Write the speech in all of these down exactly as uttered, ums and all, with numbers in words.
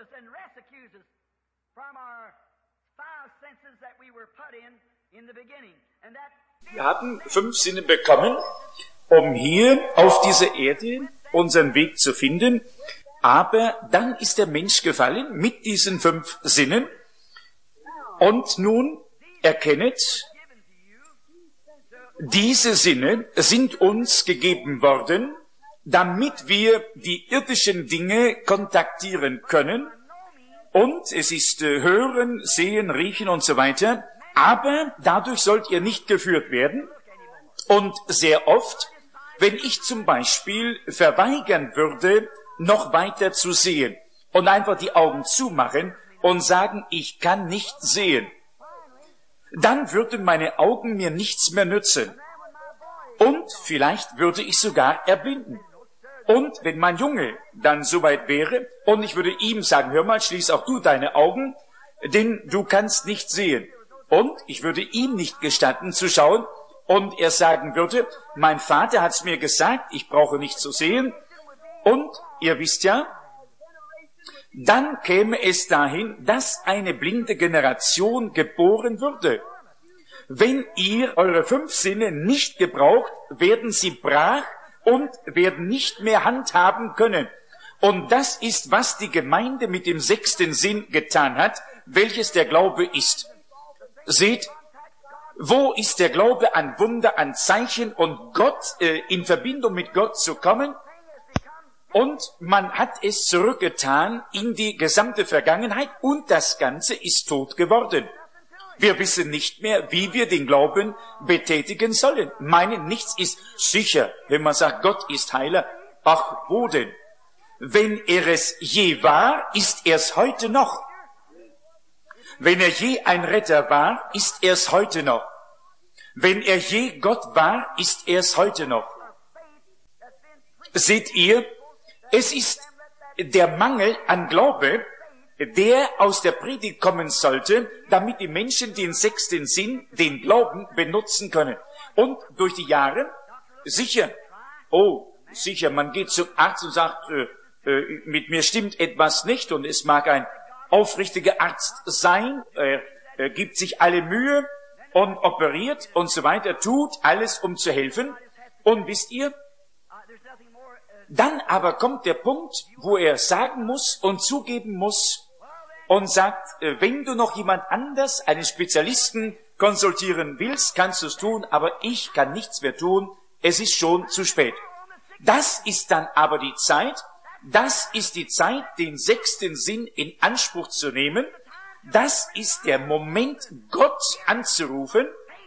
us and rescues us from our five senses that we were put in in the beginning. And that Wir hatten fünf Sinne bekommen, um hier auf dieser Erde unseren Weg zu finden. Aber dann ist der Mensch gefallen mit diesen fünf Sinnen. Und nun erkennet, diese Sinne sind uns gegeben worden, damit wir die irdischen Dinge kontaktieren können. Und es ist äh, hören, sehen, riechen und so weiter. Aber dadurch sollt ihr nicht geführt werden. Und sehr oft, wenn ich zum Beispiel verweigern würde, noch weiter zu sehen und einfach die Augen zumachen und sagen, ich kann nicht sehen, dann würden meine Augen mir nichts mehr nützen. Und vielleicht würde ich sogar erblinden. Und wenn mein Junge dann soweit wäre und ich würde ihm sagen, hör mal, schließ auch du deine Augen, denn du kannst nicht sehen. Und ich würde ihm nicht gestatten zu schauen und er sagen würde, mein Vater hat's mir gesagt, ich brauche nicht zu sehen. Und ihr wisst ja, dann käme es dahin, dass eine blinde Generation geboren würde. Wenn ihr eure fünf Sinne nicht gebraucht, werden sie brach und werden nicht mehr handhaben können. Und das ist, was die Gemeinde mit dem sechsten Sinn getan hat, welches der Glaube ist. Seht, wo ist der Glaube an Wunder, an Zeichen und Gott, äh, in Verbindung mit Gott zu kommen? Und man hat es zurückgetan in die gesamte Vergangenheit und das Ganze ist tot geworden. Wir wissen nicht mehr, wie wir den Glauben betätigen sollen. Meinen, nichts ist sicher, wenn man sagt, Gott ist Heiler. Ach, wo denn? Wenn er es je war, ist er es heute noch. Wenn er je ein Retter war, ist er es heute noch. Wenn er je Gott war, ist er es heute noch. Seht ihr, es ist der Mangel an Glaube, der aus der Predigt kommen sollte, damit die Menschen den sechsten Sinn, den Glauben, benutzen können. Und durch die Jahre, sicher, oh, sicher, man geht zum Arzt und sagt, äh, äh, mit mir stimmt etwas nicht und es mag ein aufrichtiger Arzt sein, er äh, gibt sich alle Mühe und operiert und so weiter, tut alles, um zu helfen. Und wisst ihr, dann aber kommt der Punkt, wo er sagen muss und zugeben muss und sagt, wenn du noch jemand anders, einen Spezialisten konsultieren willst, kannst du es tun, aber ich kann nichts mehr tun, es ist schon zu spät. Das ist dann aber die Zeit, das ist die Zeit, den sechsten Sinn in Anspruch zu nehmen, das ist der Moment, Gott anzurufen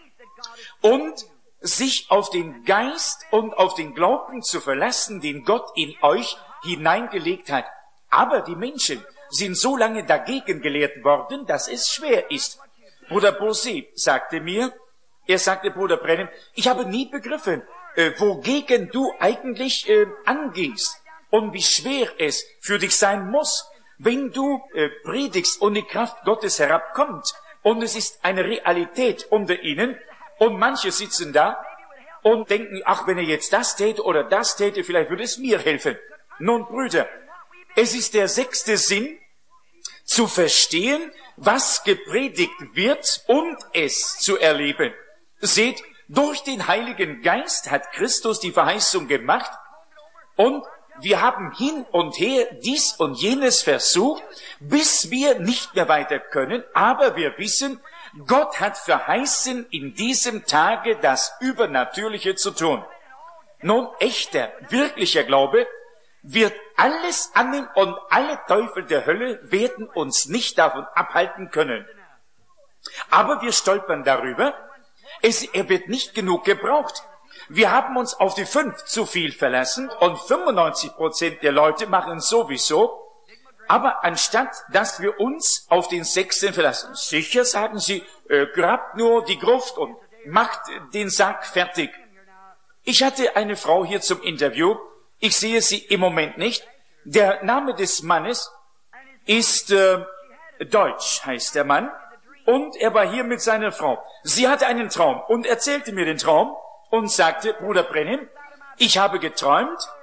und sich auf den Geist und auf den Glauben zu verlassen, den Gott in euch hineingelegt hat. Aber die Menschen sind so lange dagegen gelehrt worden, dass es schwer ist. Bruder Bosé sagte mir, er sagte, Bruder Brennan, ich habe nie begriffen, äh, wogegen du eigentlich äh, angehst und wie schwer es für dich sein muss, wenn du äh, predigst und die Kraft Gottes herabkommt und es ist eine Realität unter ihnen. Und manche sitzen da und denken, ach, wenn er jetzt das täte oder das täte, vielleicht würde es mir helfen. Nun, Brüder, es ist der sechste Sinn, zu verstehen, was gepredigt wird und es zu erleben. Seht, durch den Heiligen Geist hat Christus die Verheißung gemacht und wir haben hin und her dies und jenes versucht, bis wir nicht mehr weiter können, aber wir wissen, Gott hat verheißen, in diesem Tage das Übernatürliche zu tun. Nun, echter, wirklicher Glaube wird alles annehmen und alle Teufel der Hölle werden uns nicht davon abhalten können. Aber wir stolpern darüber, es, er wird nicht genug gebraucht. Wir haben uns auf die fünf zu viel verlassen und fünfundneunzig Prozent der Leute machen es sowieso. Aber anstatt, dass wir uns auf den sechsten verlassen, sicher sagen sie, äh, grabt nur die Gruft und macht den Sack fertig. Ich hatte eine Frau hier zum Interview, ich sehe sie im Moment nicht. Der Name des Mannes ist äh, Deutsch, heißt der Mann, und er war hier mit seiner Frau. Sie hatte einen Traum und erzählte mir den Traum und sagte, Bruder Brennan, ich habe geträumt,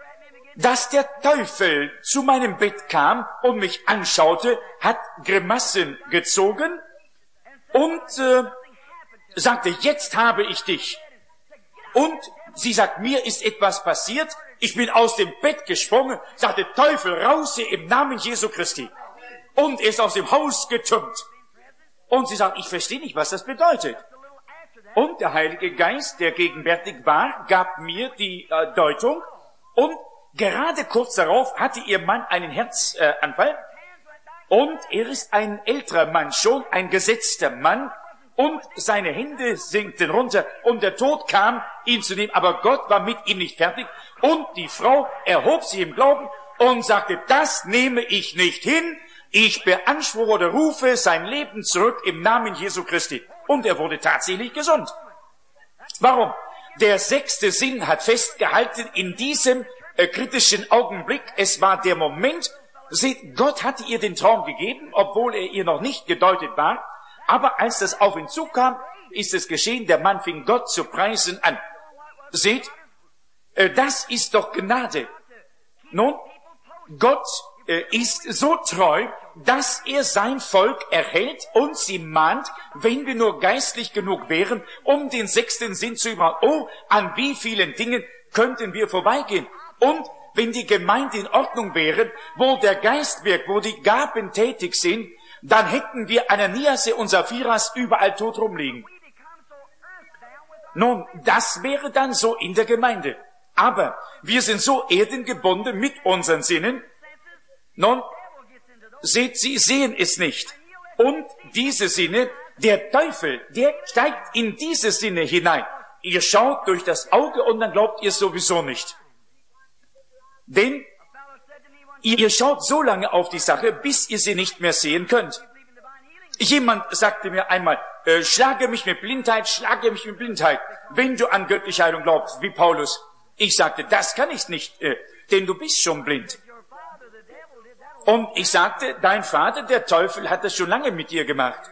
dass der Teufel zu meinem Bett kam und mich anschaute, hat Grimassen gezogen und äh, sagte, jetzt habe ich dich. Und sie sagt, mir ist etwas passiert. Ich bin aus dem Bett gesprungen, sagte, Teufel, raus hier im Namen Jesu Christi. Und er ist aus dem Haus getürmt. Und sie sagt, ich verstehe nicht, was das bedeutet. Und der Heilige Geist, der gegenwärtig war, gab mir die äh, Deutung. Und gerade kurz darauf hatte ihr Mann einen Herzanfall. Äh, und er ist ein älterer Mann schon, ein gesetzter Mann. Und seine Hände sinkten runter und der Tod kam, ihn zu nehmen. Aber Gott war mit ihm nicht fertig. Und die Frau erhob sich im Glauben und sagte, das nehme ich nicht hin. Ich beanspruche oder rufe sein Leben zurück im Namen Jesu Christi. Und er wurde tatsächlich gesund. Warum? Der sechste Sinn hat festgehalten in diesem äh, kritischen Augenblick. Es war der Moment, seht, Gott hatte ihr den Traum gegeben, obwohl er ihr noch nicht gedeutet war. Aber als das auf ihn zukam, ist es geschehen, der Mann fing Gott zu preisen an. Seht, äh, das ist doch Gnade. Nun, Gott äh, ist so treu, dass er sein Volk erhält und sie mahnt, wenn wir nur geistlich genug wären, um den sechsten Sinn zu überhalten. Oh, an wie vielen Dingen könnten wir vorbeigehen. Und wenn die Gemeinde in Ordnung wäre, wo der Geist wirkt, wo die Gaben tätig sind, dann hätten wir Ananias und Saphiras überall tot rumliegen. Nun, das wäre dann so in der Gemeinde. Aber wir sind so erdengebunden mit unseren Sinnen. Nun, seht, sie sehen es nicht. Und diese Sinne, der Teufel, der steigt in diese Sinne hinein. Ihr schaut durch das Auge und dann glaubt ihr sowieso nicht. Denn ihr schaut so lange auf die Sache, bis ihr sie nicht mehr sehen könnt. Jemand sagte mir einmal, äh, schlage mich mit Blindheit, schlage mich mit Blindheit, wenn du an göttliche Heilung glaubst, wie Paulus. Ich sagte, das kann ich nicht, äh, denn du bist schon blind. Und ich sagte, dein Vater, der Teufel, hat das schon lange mit dir gemacht.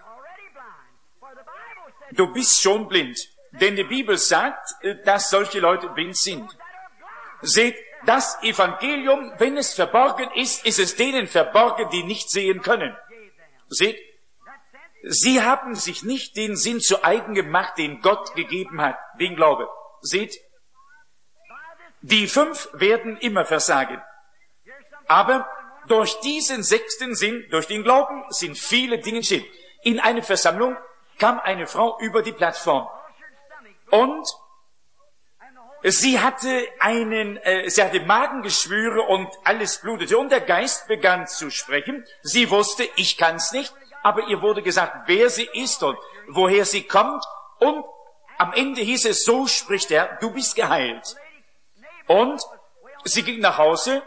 Du bist schon blind, denn die Bibel sagt, dass solche Leute blind sind. Seht, das Evangelium, wenn es verborgen ist, ist es denen verborgen, die nicht sehen können. Seht, sie haben sich nicht den Sinn zu eigen gemacht, den Gott gegeben hat, den Glaube. Seht, die fünf werden immer versagen. Aber durch diesen sechsten Sinn, durch den Glauben, sind viele Dinge geschehen. In eine Versammlung kam eine Frau über die Plattform und sie hatte einen, äh, sie hatte Magengeschwüre und alles blutete und der Geist begann zu sprechen. Sie wusste, ich kann's nicht, aber ihr wurde gesagt, wer sie ist und woher sie kommt und am Ende hieß es, so spricht er, du bist geheilt. Und sie ging nach Hause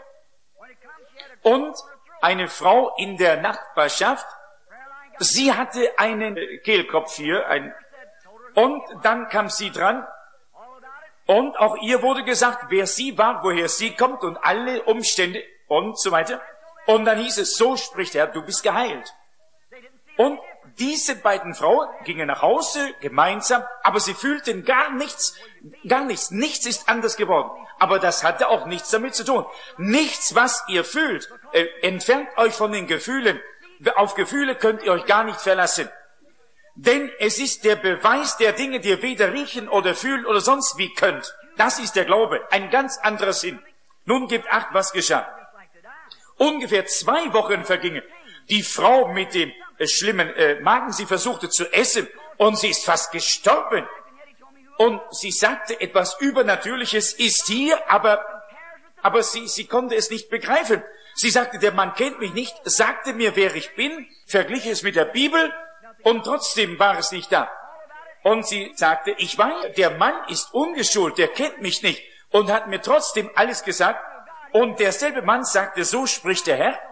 und eine Frau in der Nachbarschaft, sie hatte einen Kehlkopf hier, ein, und dann kam sie dran, und auch ihr wurde gesagt, wer sie war, woher sie kommt und alle Umstände und so weiter. Und dann hieß es, so spricht er, du bist geheilt. Und diese beiden Frauen gingen nach Hause gemeinsam, aber sie fühlten gar nichts, gar nichts, nichts ist anders geworden. Aber das hatte auch nichts damit zu tun. Nichts, was ihr fühlt, äh, entfernt euch von den Gefühlen. Auf Gefühle könnt ihr euch gar nicht verlassen. Denn es ist der Beweis der Dinge, die ihr weder riechen oder fühlen oder sonst wie könnt. Das ist der Glaube, ein ganz anderer Sinn. Nun gebt acht, was geschah. Ungefähr zwei Wochen vergingen. Die Frau mit dem äh, schlimmen äh, Magen, sie versuchte zu essen und sie ist fast gestorben. Und sie sagte, etwas Übernatürliches ist hier, aber, aber sie, sie konnte es nicht begreifen. Sie sagte, der Mann kennt mich nicht, sagte mir, wer ich bin, verglich es mit der Bibel und trotzdem war es nicht da. Und sie sagte, ich weiß, der Mann ist ungeschult, der kennt mich nicht und hat mir trotzdem alles gesagt. Und derselbe Mann sagte, so spricht der Herr.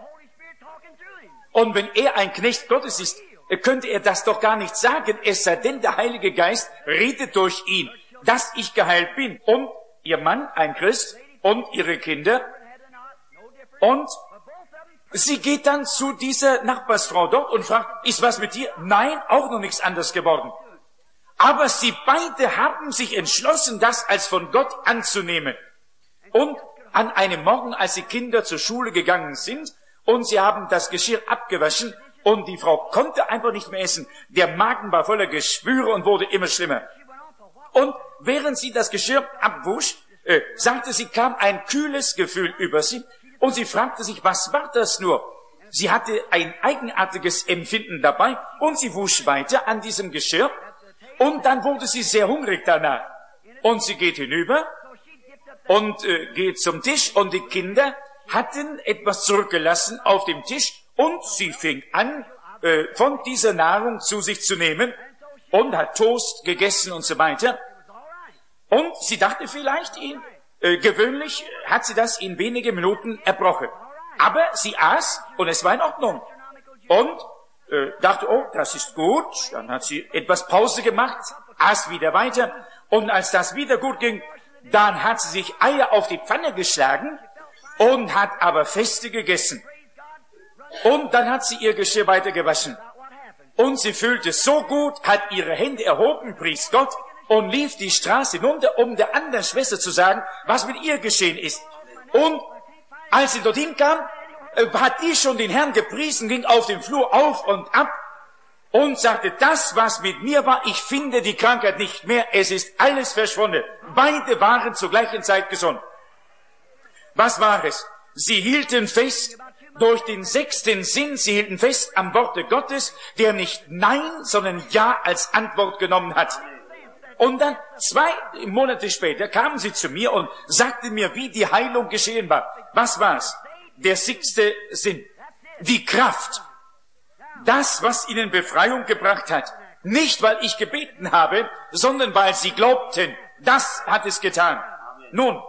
Und wenn er ein Knecht Gottes ist, könnte er das doch gar nicht sagen, es sei denn, der Heilige Geist redet durch ihn, dass ich geheilt bin. Und ihr Mann, ein Christ, und ihre Kinder. Und sie geht dann zu dieser Nachbarsfrau dort und fragt, ist was mit dir? Nein, auch noch nichts anderes geworden. Aber sie beide haben sich entschlossen, das als von Gott anzunehmen. Und an einem Morgen, als die Kinder zur Schule gegangen sind und sie haben das Geschirr abgewaschen und die Frau konnte einfach nicht mehr essen. Der Magen war voller Geschwüre und wurde immer schlimmer. Und während sie das Geschirr abwusch, äh, sagte sie, kam ein kühles Gefühl über sie und sie fragte sich, was war das nur? Sie hatte ein eigenartiges Empfinden dabei und sie wusch weiter an diesem Geschirr und dann wurde sie sehr hungrig danach. Und sie geht hinüber und äh, geht zum Tisch und die Kinder hatten etwas zurückgelassen auf dem Tisch und sie fing an, äh, von dieser Nahrung zu sich zu nehmen und hat Toast gegessen und so weiter. Und sie dachte vielleicht, ihn, äh, gewöhnlich hat sie das in wenige Minuten erbrochen. Aber sie aß und es war in Ordnung. Und äh, dachte, oh, das ist gut. Dann hat sie etwas Pause gemacht, aß wieder weiter. Und als das wieder gut ging, dann hat sie sich Eier auf die Pfanne geschlagen und hat aber feste gegessen. Und dann hat sie ihr Geschirr weiter gewaschen. Und sie fühlte es so gut, hat ihre Hände erhoben, pries Gott, und lief die Straße hinunter, um der anderen Schwester zu sagen, was mit ihr geschehen ist. Und als sie dorthin kam, hat die schon den Herrn gepriesen, ging auf dem Flur auf und ab und sagte, das, was mit mir war, ich finde die Krankheit nicht mehr, es ist alles verschwunden. Beide waren zur gleichen Zeit gesund. Was war es? Sie hielten fest durch den sechsten Sinn, sie hielten fest am Worte Gottes, der nicht Nein, sondern Ja als Antwort genommen hat. Und dann zwei Monate später kamen sie zu mir und sagten mir, wie die Heilung geschehen war. Was war's? Der sechste Sinn. Die Kraft. Das, was ihnen Befreiung gebracht hat. Nicht, weil ich gebeten habe, sondern weil sie glaubten. Das hat es getan. Nun,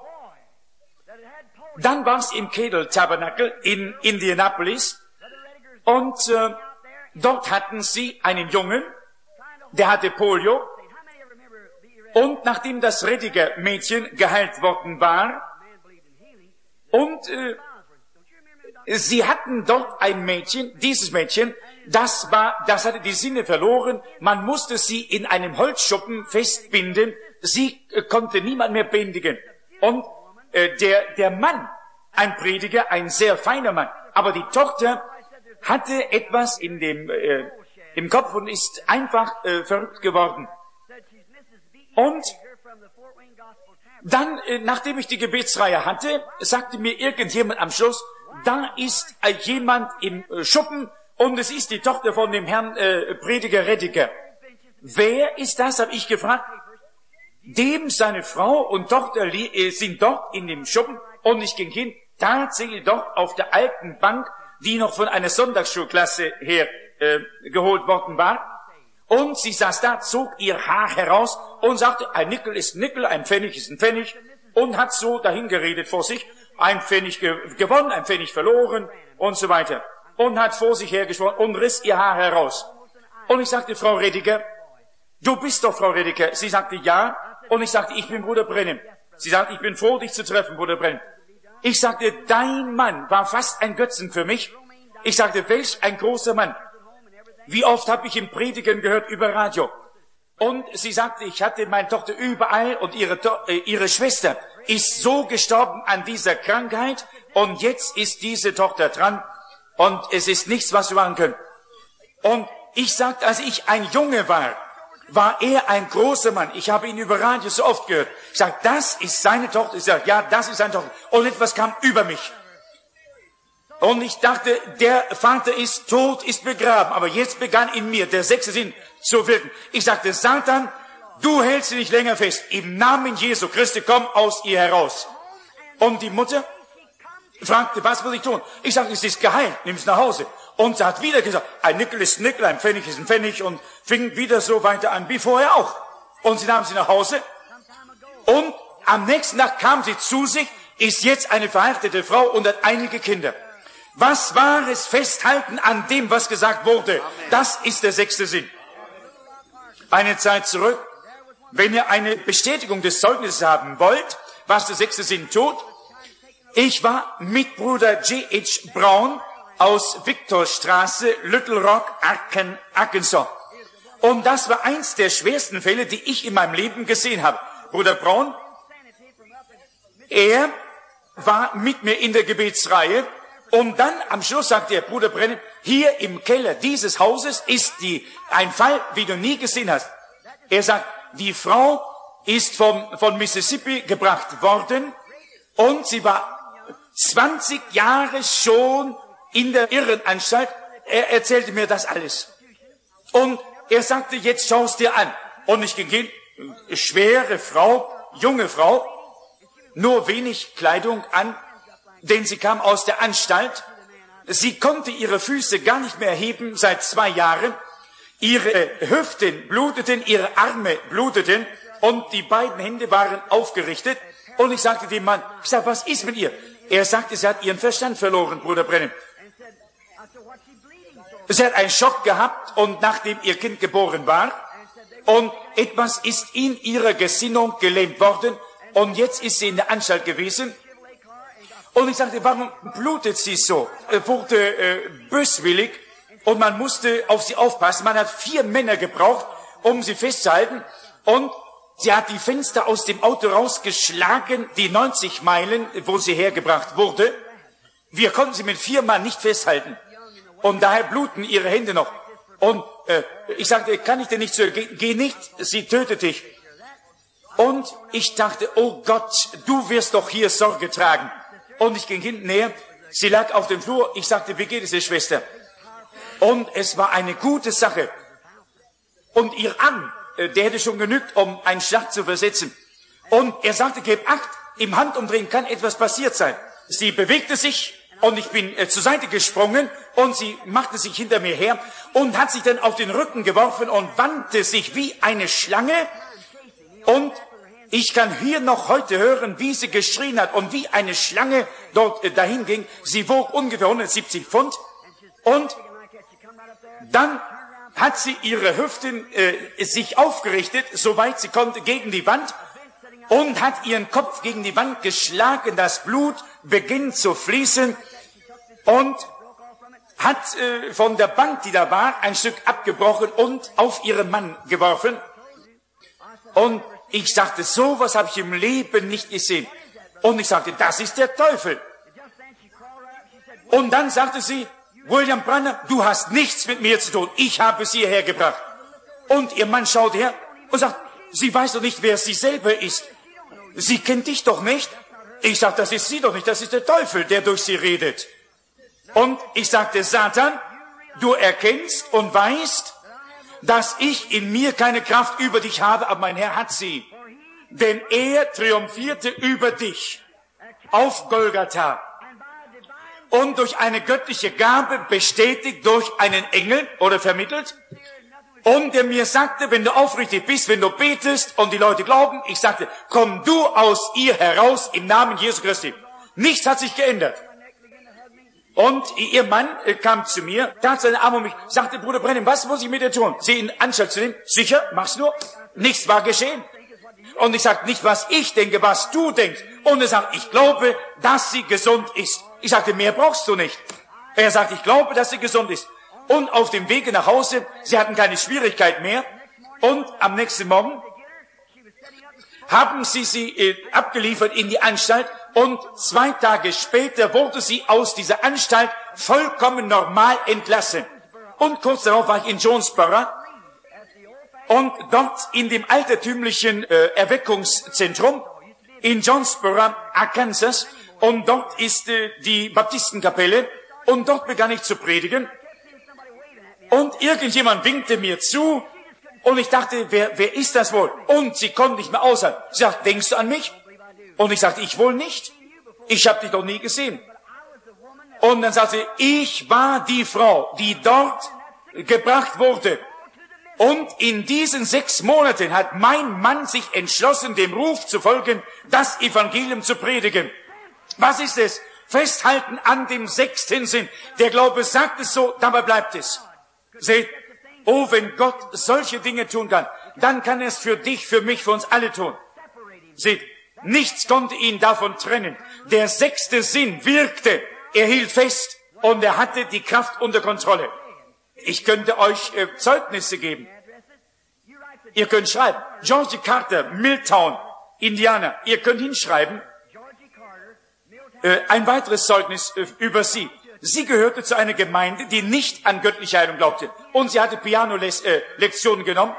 dann war's im Kedel-Tabernakel in Indianapolis und äh, dort hatten sie einen Jungen, der hatte Polio. Und nachdem das Rediger Mädchen geheilt worden war, und äh, sie hatten dort ein Mädchen, dieses Mädchen, das war, das hatte die Sinne verloren, man musste sie in einem Holzschuppen festbinden, sie äh, konnte niemand mehr bändigen. Und äh, der, der Mann, ein Prediger, ein sehr feiner Mann, aber die Tochter hatte etwas in dem, äh, im Kopf und ist einfach äh, verrückt geworden. Und dann, nachdem ich die Gebetsreihe hatte, sagte mir irgendjemand am Schluss, da ist jemand im Schuppen und es ist die Tochter von dem Herrn äh, Prediger Rediger. Wer ist das, habe ich gefragt. Dem seine Frau und Tochter äh, sind dort in dem Schuppen und ich ging hin, tatsächlich dort auf der alten Bank, die noch von einer Sonntagsschulklasse her äh, geholt worden war. Und sie saß da, zog ihr Haar heraus und sagte, ein Nickel ist ein Nickel, ein Pfennig ist ein Pfennig und hat so dahingeredet vor sich, ein Pfennig ge- gewonnen, ein Pfennig verloren und so weiter. Und hat vor sich hergeschworen und riss ihr Haar heraus. Und ich sagte, Frau Rediger, du bist doch Frau Rediger. Sie sagte, ja. Und ich sagte, ich bin Bruder Brennim. Sie sagte, ich bin froh, dich zu treffen, Bruder Brennim. Ich sagte, dein Mann war fast ein Götzen für mich. Ich sagte, welch ein großer Mann. Wie oft habe ich ihn predigen gehört über Radio. Und sie sagte, ich hatte meine Tochter überall und ihre, to- äh, ihre Schwester ist so gestorben an dieser Krankheit und jetzt ist diese Tochter dran und es ist nichts, was wir machen können. Und ich sagte, als ich ein Junge war, war er ein großer Mann. Ich habe ihn über Radio so oft gehört. Ich sage, das ist seine Tochter. Ich sage, ja, das ist seine Tochter. Und etwas kam über mich. Und ich dachte, der Vater ist tot, ist begraben. Aber jetzt begann in mir der sechste Sinn zu wirken. Ich sagte, Satan, du hältst sie nicht länger fest. Im Namen Jesu Christi, komm aus ihr heraus. Und die Mutter fragte, was muss ich tun? Ich sagte, es ist geheilt, nimm es nach Hause. Und sie hat wieder gesagt, ein Nickel ist ein Nickel, ein Pfennig ist ein Pfennig und fing wieder so weiter an wie vorher auch. Und sie nahm sie nach Hause und am nächsten Tag kam sie zu sich, ist jetzt eine verheiratete Frau und hat einige Kinder. Was war es? Festhalten an dem, was gesagt wurde. Das ist der sechste Sinn. Eine Zeit zurück, wenn ihr eine Bestätigung des Zeugnisses haben wollt, was der sechste Sinn tut. Ich war mit Bruder J H Brown aus Victorstraße, Little Rock, Arken, Arkansas. Und das war eins der schwersten Fälle, die ich in meinem Leben gesehen habe. Bruder Brown, er war mit mir in der Gebetsreihe. Und dann am Schluss sagte er, Bruder Brennan, hier im Keller dieses Hauses ist die, ein Fall, wie du nie gesehen hast. Er sagt, die Frau ist vom, von Mississippi gebracht worden und sie war zwanzig Jahre schon in der Irrenanstalt. Er erzählte mir das alles. Und er sagte, jetzt schau es dir an. Und ich ging hin, schwere Frau, junge Frau, nur wenig Kleidung an, denn sie kam aus der Anstalt. Sie konnte ihre Füße gar nicht mehr erheben seit zwei Jahren. Ihre Hüften bluteten, ihre Arme bluteten und die beiden Hände waren aufgerichtet. Und ich sagte dem Mann, ich sag, was ist mit ihr? Er sagte, sie hat ihren Verstand verloren, Bruder Brennan. Sie hat einen Schock gehabt und nachdem ihr Kind geboren war und etwas ist in ihrer Gesinnung gelähmt worden und jetzt ist sie in der Anstalt gewesen. Und ich sagte, warum blutet sie so? Er wurde äh, böswillig und man musste auf sie aufpassen. Man hat vier Männer gebraucht, um sie festzuhalten. Und sie hat die Fenster aus dem Auto rausgeschlagen, die neunzig Meilen, wo sie hergebracht wurde. Wir konnten sie mit vier Mann nicht festhalten. Und daher bluten ihre Hände noch. Und äh, ich sagte, kann ich denn nicht zu ihr? Geh, geh nicht, sie tötet dich. Und ich dachte, oh Gott, du wirst doch hier Sorge tragen. Und ich ging hinten näher, sie lag auf dem Flur, ich sagte, wie geht es, ihr Schwester? Und es war eine gute Sache. Und ihr Arm, der hätte schon genügt, um einen Schlag zu versetzen. Und er sagte, gib Acht, im Handumdrehen kann etwas passiert sein. Sie bewegte sich und ich bin äh, zur Seite gesprungen und sie machte sich hinter mir her und hat sich dann auf den Rücken geworfen und wandte sich wie eine Schlange. Und ich kann hier noch heute hören, wie sie geschrien hat und wie eine Schlange dort äh, dahin ging. Sie wog ungefähr hundertsiebzig Pfund und dann hat sie ihre Hüften äh, sich aufgerichtet, soweit sie konnte, gegen die Wand und hat ihren Kopf gegen die Wand geschlagen. Das Blut beginnt zu fließen und hat äh, von der Bank, die da war, ein Stück abgebrochen und auf ihren Mann geworfen. Und ich sagte, sowas habe ich im Leben nicht gesehen. Und ich sagte, das ist der Teufel. Und dann sagte sie, William Branham, du hast nichts mit mir zu tun. Ich habe sie hierher gebracht. Und ihr Mann schaut her und sagt, sie weiß doch nicht, wer sie selber ist. Sie kennt dich doch nicht. Ich sagte, das ist sie doch nicht, das ist der Teufel, der durch sie redet. Und ich sagte, Satan, du erkennst und weißt, dass ich in mir keine Kraft über dich habe, aber mein Herr hat sie. Denn er triumphierte über dich auf Golgatha. Und durch eine göttliche Gabe bestätigt durch einen Engel oder vermittelt. Und der mir sagte, wenn du aufrichtig bist, wenn du betest und die Leute glauben, ich sagte, komm du aus ihr heraus im Namen Jesu Christi. Nichts hat sich geändert. Und ihr Mann kam zu mir, tat seine Arme um mich, sagte, Bruder Brennan, was muss ich mit dir tun? Sie in Anstalt zu nehmen? Sicher, mach's nur. Nichts war geschehen. Und ich sagte, nicht was ich denke, was du denkst. Und er sagt, ich glaube, dass sie gesund ist. Ich sagte, mehr brauchst du nicht. Er sagt, ich glaube, dass sie gesund ist. Und auf dem Wege nach Hause, sie hatten keine Schwierigkeit mehr. Und am nächsten Morgen haben sie sie äh, abgeliefert in die Anstalt. Und zwei Tage später wurde sie aus dieser Anstalt vollkommen normal entlassen. Und kurz darauf war ich in Jonesboro. Und dort in dem altertümlichen äh, Erweckungszentrum in Jonesboro, Arkansas. Und dort ist äh, die Baptistenkapelle. Und dort begann ich zu predigen. Und irgendjemand winkte mir zu. Und ich dachte, wer, wer ist das wohl? Und sie konnte nicht mehr aushalten. Sie sagt, denkst du an mich? Und ich sagte, ich wohl nicht. Ich habe dich doch nie gesehen. Und dann sagte sie, ich war die Frau, die dort gebracht wurde. Und in diesen sechs Monaten hat mein Mann sich entschlossen, dem Ruf zu folgen, das Evangelium zu predigen. Was ist es? Festhalten an dem sechsten Sinn. Der Glaube sagt es so, dabei bleibt es. Seht, oh, wenn Gott solche Dinge tun kann, dann kann er es für dich, für mich, für uns alle tun. Seht, nichts konnte ihn davon trennen. Der sechste Sinn wirkte, er hielt fest und er hatte die Kraft unter Kontrolle. Ich könnte euch äh, Zeugnisse geben. Ihr könnt schreiben, Georgie Carter, Milltown, Indiana. Ihr könnt hinschreiben. Äh, ein weiteres Zeugnis äh, über sie. Sie gehörte zu einer Gemeinde, die nicht an göttliche Heilung glaubte. Und sie hatte Piano-Lektionen genommen.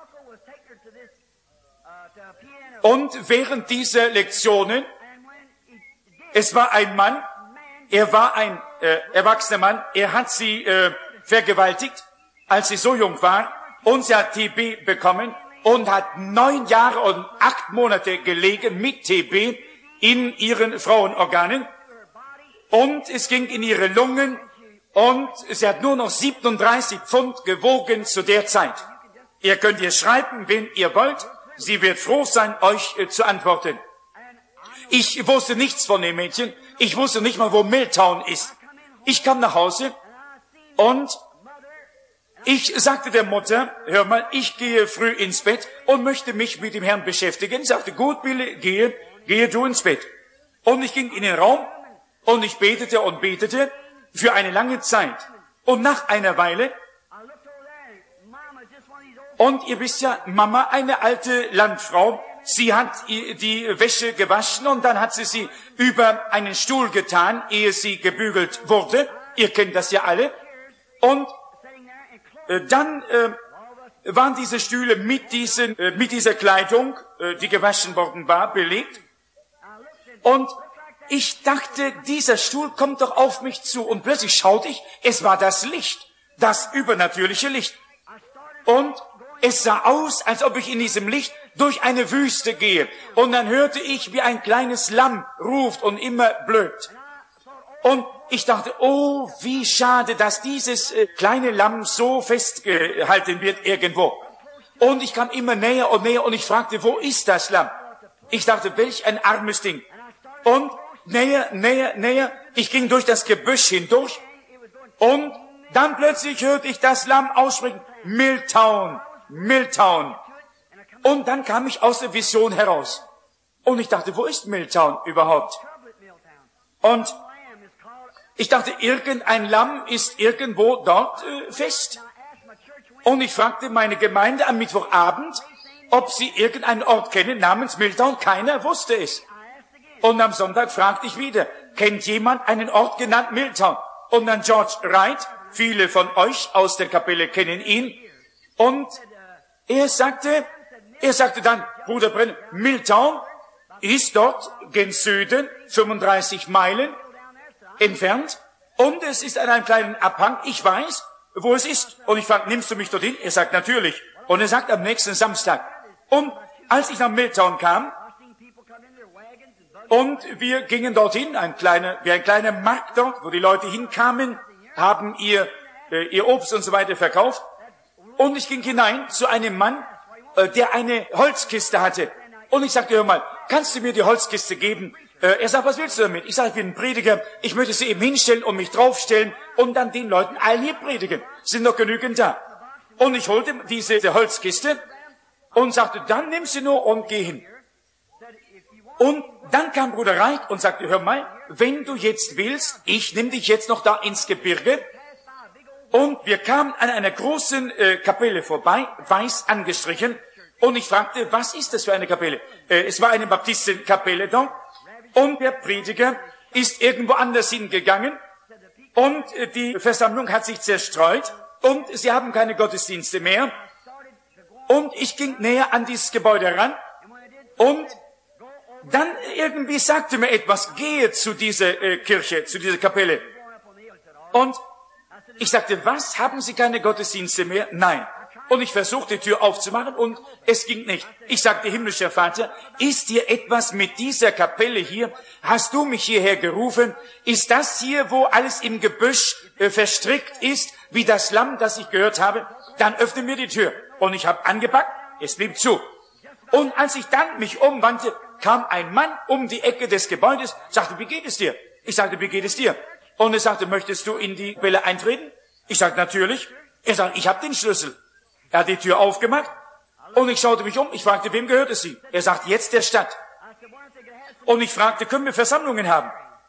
Und während dieser Lektionen, es war ein Mann, er war ein äh, erwachsener Mann, er hat sie äh, vergewaltigt, als sie so jung war, und sie hat T B bekommen und hat neun Jahre und acht Monate gelegen mit T B in ihren Frauenorganen, und es ging in ihre Lungen, und sie hat nur noch siebenunddreißig Pfund gewogen zu der Zeit. Ihr könnt ihr schreiben, wen ihr wollt, sie wird froh sein, euch äh, zu antworten. Ich wusste nichts von dem Mädchen, ich wusste nicht mal, wo Milltown ist. Ich kam nach Hause und ich sagte der Mutter, hör mal, ich gehe früh ins Bett und möchte mich mit dem Herrn beschäftigen. Ich sagte, gut, Billy, gehe, gehe du ins Bett. Und ich ging in den Raum und ich betete und betete für eine lange Zeit. Und nach einer Weile, und ihr wisst ja, Mama, eine alte Landfrau, sie hat die Wäsche gewaschen und dann hat sie sie über einen Stuhl getan, ehe sie gebügelt wurde. Ihr kennt das ja alle. Und äh, dann äh, waren diese Stühle mit, diesen, äh, mit dieser Kleidung, äh, die gewaschen worden war, belegt. Und ich dachte, dieser Stuhl kommt doch auf mich zu. Und plötzlich schaute ich, es war das Licht, das übernatürliche Licht. Und es sah aus, als ob ich in diesem Licht durch eine Wüste gehe. Und dann hörte ich, wie ein kleines Lamm ruft und immer blökt. Und ich dachte, oh, wie schade, dass dieses äh, kleine Lamm so festgehalten wird irgendwo. Und ich kam immer näher und näher und ich fragte, wo ist das Lamm? Ich dachte, welch ein armes Ding. Und näher, näher, näher, ich ging durch das Gebüsch hindurch und dann plötzlich hörte ich das Lamm aussprechen, Milltown, Milltown. Und dann kam ich aus der Vision heraus. Und ich dachte, wo ist Milltown überhaupt? Und ich dachte, irgendein Lamm ist irgendwo dort äh, fest. Und ich fragte meine Gemeinde am Mittwochabend, ob sie irgendeinen Ort kennen namens Milltown. Keiner wusste es. Und am Sonntag fragte ich wieder, kennt jemand einen Ort genannt Milltown? Und dann George Wright, viele von euch aus der Kapelle kennen ihn. Und er sagte, er sagte dann, Bruder Brennan, Milltown ist dort gen Süden, fünfunddreißig Meilen entfernt. Und es ist an einem kleinen Abhang. Ich weiß, wo es ist. Und ich frage, nimmst du mich dorthin? Er sagt, natürlich. Und er sagt, am nächsten Samstag. Und als ich nach Milltown kam, und wir gingen dorthin, ein kleiner, wie ein kleiner Markt dort, wo die Leute hinkamen, haben ihr, äh, ihr Obst und so weiter verkauft. Und ich ging hinein zu einem Mann, äh, der eine Holzkiste hatte. Und ich sagte, hör mal, kannst du mir die Holzkiste geben? Äh, er sagt, was willst du damit? Ich sage, ich bin ein Prediger, ich möchte sie eben hinstellen und mich draufstellen und dann den Leuten allen hier predigen. Sind noch genügend da. Und ich holte diese, diese Holzkiste und sagte, dann nimm sie nur und geh hin. Und dann kam Bruder Wright und sagte, hör mal, wenn du jetzt willst, ich nehme dich jetzt noch da ins Gebirge. Und wir kamen an einer großen äh, Kapelle vorbei, weiß angestrichen. Und ich fragte, was ist das für eine Kapelle? Äh, es war eine Baptistenkapelle dort. Und der Prediger ist irgendwo anders hingegangen. Und äh, die Versammlung hat sich zerstreut. Und sie haben keine Gottesdienste mehr. Und ich ging näher an dieses Gebäude ran. Und dann irgendwie sagte mir etwas, gehe zu dieser äh, Kirche, zu dieser Kapelle. Und ich sagte, was, haben Sie keine Gottesdienste mehr? Nein. Und ich versuchte, die Tür aufzumachen und es ging nicht. Ich sagte, himmlischer Vater, ist dir etwas mit dieser Kapelle hier? Hast du mich hierher gerufen? Ist das hier, wo alles im Gebüsch äh, verstrickt ist, wie das Lamm, das ich gehört habe? Dann öffne mir die Tür. Und ich habe angepackt, es blieb zu. Und als ich dann mich umwandte, kam ein Mann um die Ecke des Gebäudes, sagte, wie geht es dir? Ich sagte, wie geht es dir? Und er sagte, möchtest du in die Kapelle eintreten? Ich sagte, natürlich. Er sagte, ich habe den Schlüssel. Er hat die Tür aufgemacht und ich schaute mich um. Ich fragte, wem gehört es sie? Er sagt, jetzt der Stadt. Und ich fragte, können wir Versammlungen haben?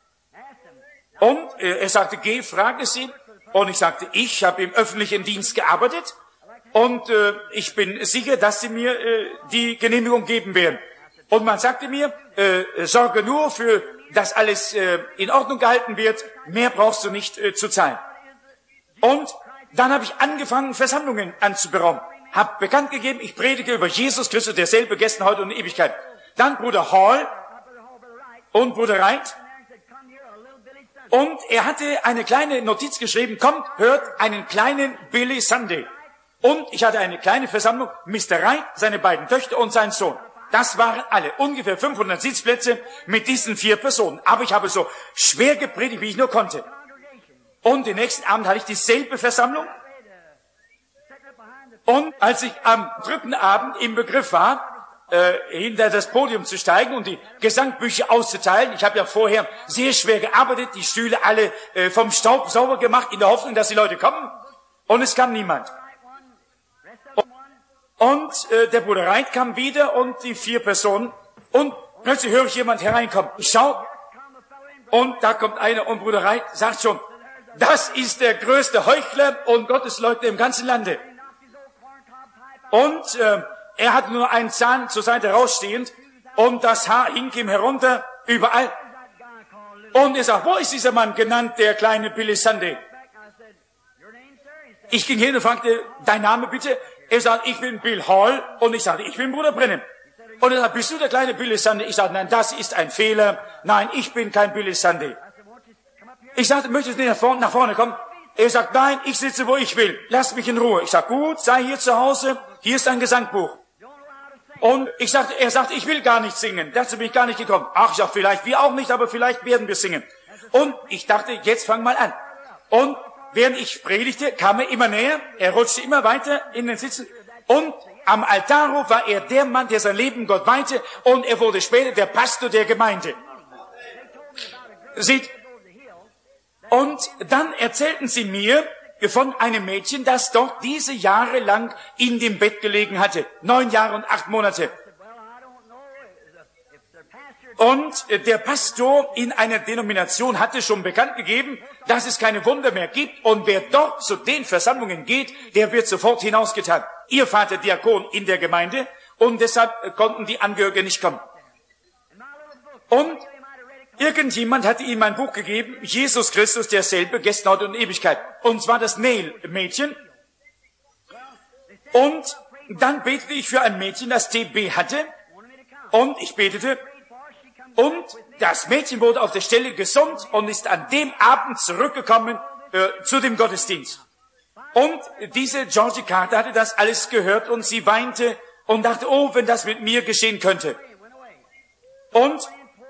Und er sagte, geh, frage sie. Und ich sagte, ich habe im öffentlichen Dienst gearbeitet und äh, ich bin sicher, dass sie mir äh, die Genehmigung geben werden. Und man sagte mir, äh, sorge nur für dass alles äh, in Ordnung gehalten wird, mehr brauchst du nicht äh, zu zahlen. Und dann habe ich angefangen, Versammlungen anzuberaumen. Hab bekannt gegeben, ich predige über Jesus Christus, derselbe gestern, heute und in Ewigkeit. Dann Bruder Hall und Bruder Wright. Und er hatte eine kleine Notiz geschrieben, kommt, hört einen kleinen Billy Sunday. Und ich hatte eine kleine Versammlung, Mister Wright, seine beiden Töchter und sein Sohn. Das waren alle, ungefähr fünfhundert Sitzplätze mit diesen vier Personen. Aber ich habe so schwer gepredigt, wie ich nur konnte. Und den nächsten Abend hatte ich dieselbe Versammlung. Und als ich am dritten Abend im Begriff war, äh, hinter das Podium zu steigen und die Gesangbücher auszuteilen, ich habe ja vorher sehr schwer gearbeitet, die Stühle alle äh, vom Staub sauber gemacht, in der Hoffnung, dass die Leute kommen. Und es kam niemand. Und äh, der Bruder Wright kam wieder und die vier Personen. Und plötzlich höre ich jemand hereinkommen. Ich schaue und da kommt einer und Bruder Wright sagt schon, das ist der größte Heuchler und Gottesleugner im ganzen Lande. Und äh, er hat nur einen Zahn zur Seite rausstehend und das Haar hing ihm herunter, überall. Und er sagt, wo ist dieser Mann genannt, der kleine Billy Sunday? Ich ging hin und fragte, dein Name bitte? Er sagt, ich bin Bill Hall. Und ich sagte, ich bin Bruder Brennan. Und er sagt, bist du der kleine Billy Sunday? Ich sagte, nein, das ist ein Fehler. Nein, ich bin kein Billy Sunday. Ich sagte, möchtest du nicht nach vorne, nach vorne kommen? Er sagt, nein, ich sitze, wo ich will. Lass mich in Ruhe. Ich sag, gut, sei hier zu Hause. Hier ist ein Gesangbuch. Und ich sagte, er sagte, ich will gar nicht singen. Dazu bin ich gar nicht gekommen. Ach, ich sag, vielleicht wir auch nicht, aber vielleicht werden wir singen. Und ich dachte, jetzt fang mal an. Und während ich predigte, kam er immer näher. Er rutschte immer weiter in den Sitzen. Und am Altarhof war er der Mann, der sein Leben Gott weihte. Und er wurde später der Pastor der Gemeinde. Sieht. Und dann erzählten sie mir von einem Mädchen, das dort diese Jahre lang in dem Bett gelegen hatte. Neun Jahre und acht Monate. Und der Pastor in einer Denomination hatte schon bekannt gegeben, dass es keine Wunder mehr gibt. Und wer dort zu den Versammlungen geht, der wird sofort hinausgetan. Ihr Vater Diakon in der Gemeinde. Und deshalb konnten die Angehörigen nicht kommen. Und irgendjemand hatte ihm ein Buch gegeben, Jesus Christus, derselbe, gestern, heute und in Ewigkeit. Und zwar das Neil-Mädchen. Und dann betete ich für ein Mädchen, das T B hatte. Und ich betete. Und das Mädchen wurde auf der Stelle gesund und ist an dem Abend zurückgekommen äh, zu dem Gottesdienst. Und diese Georgie Carter hatte das alles gehört und sie weinte und dachte, oh, wenn das mit mir geschehen könnte. Und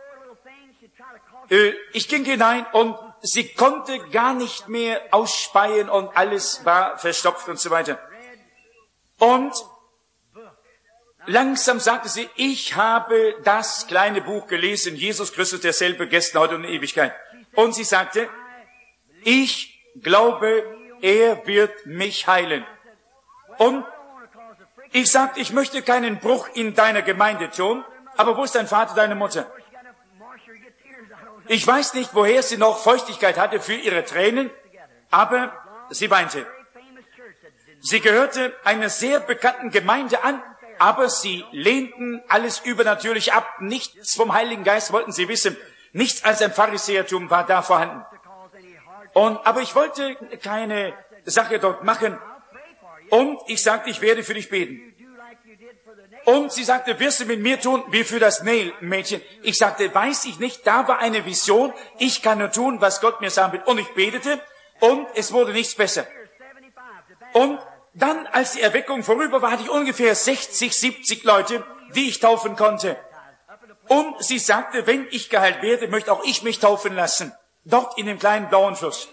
äh, ich ging hinein und sie konnte gar nicht mehr ausspeien und alles war verstopft und so weiter. Und langsam sagte sie, ich habe das kleine Buch gelesen, Jesus Christus, derselbe gestern, heute und in Ewigkeit. Und sie sagte, ich glaube, er wird mich heilen. Und ich sagte, ich möchte keinen Bruch in deiner Gemeinde tun, aber wo ist dein Vater, deine Mutter? Ich weiß nicht, woher sie noch Feuchtigkeit hatte für ihre Tränen, aber sie weinte. Sie gehörte einer sehr bekannten Gemeinde an, aber sie lehnten alles übernatürlich ab. Nichts vom Heiligen Geist wollten sie wissen. Nichts als ein Pharisäertum war da vorhanden. Und, aber ich wollte keine Sache dort machen. Und ich sagte, ich werde für dich beten. Und sie sagte, wirst du mit mir tun, wie für das Neil-Mädchen? Ich sagte, weiß ich nicht, da war eine Vision. Ich kann nur tun, was Gott mir sagen will. Und ich betete und es wurde nichts besser. Und dann, als die Erweckung vorüber war, hatte ich ungefähr sechzig, siebzig Leute, die ich taufen konnte. Und sie sagte, wenn ich geheilt werde, möchte auch ich mich taufen lassen. Dort in dem kleinen blauen Fluss.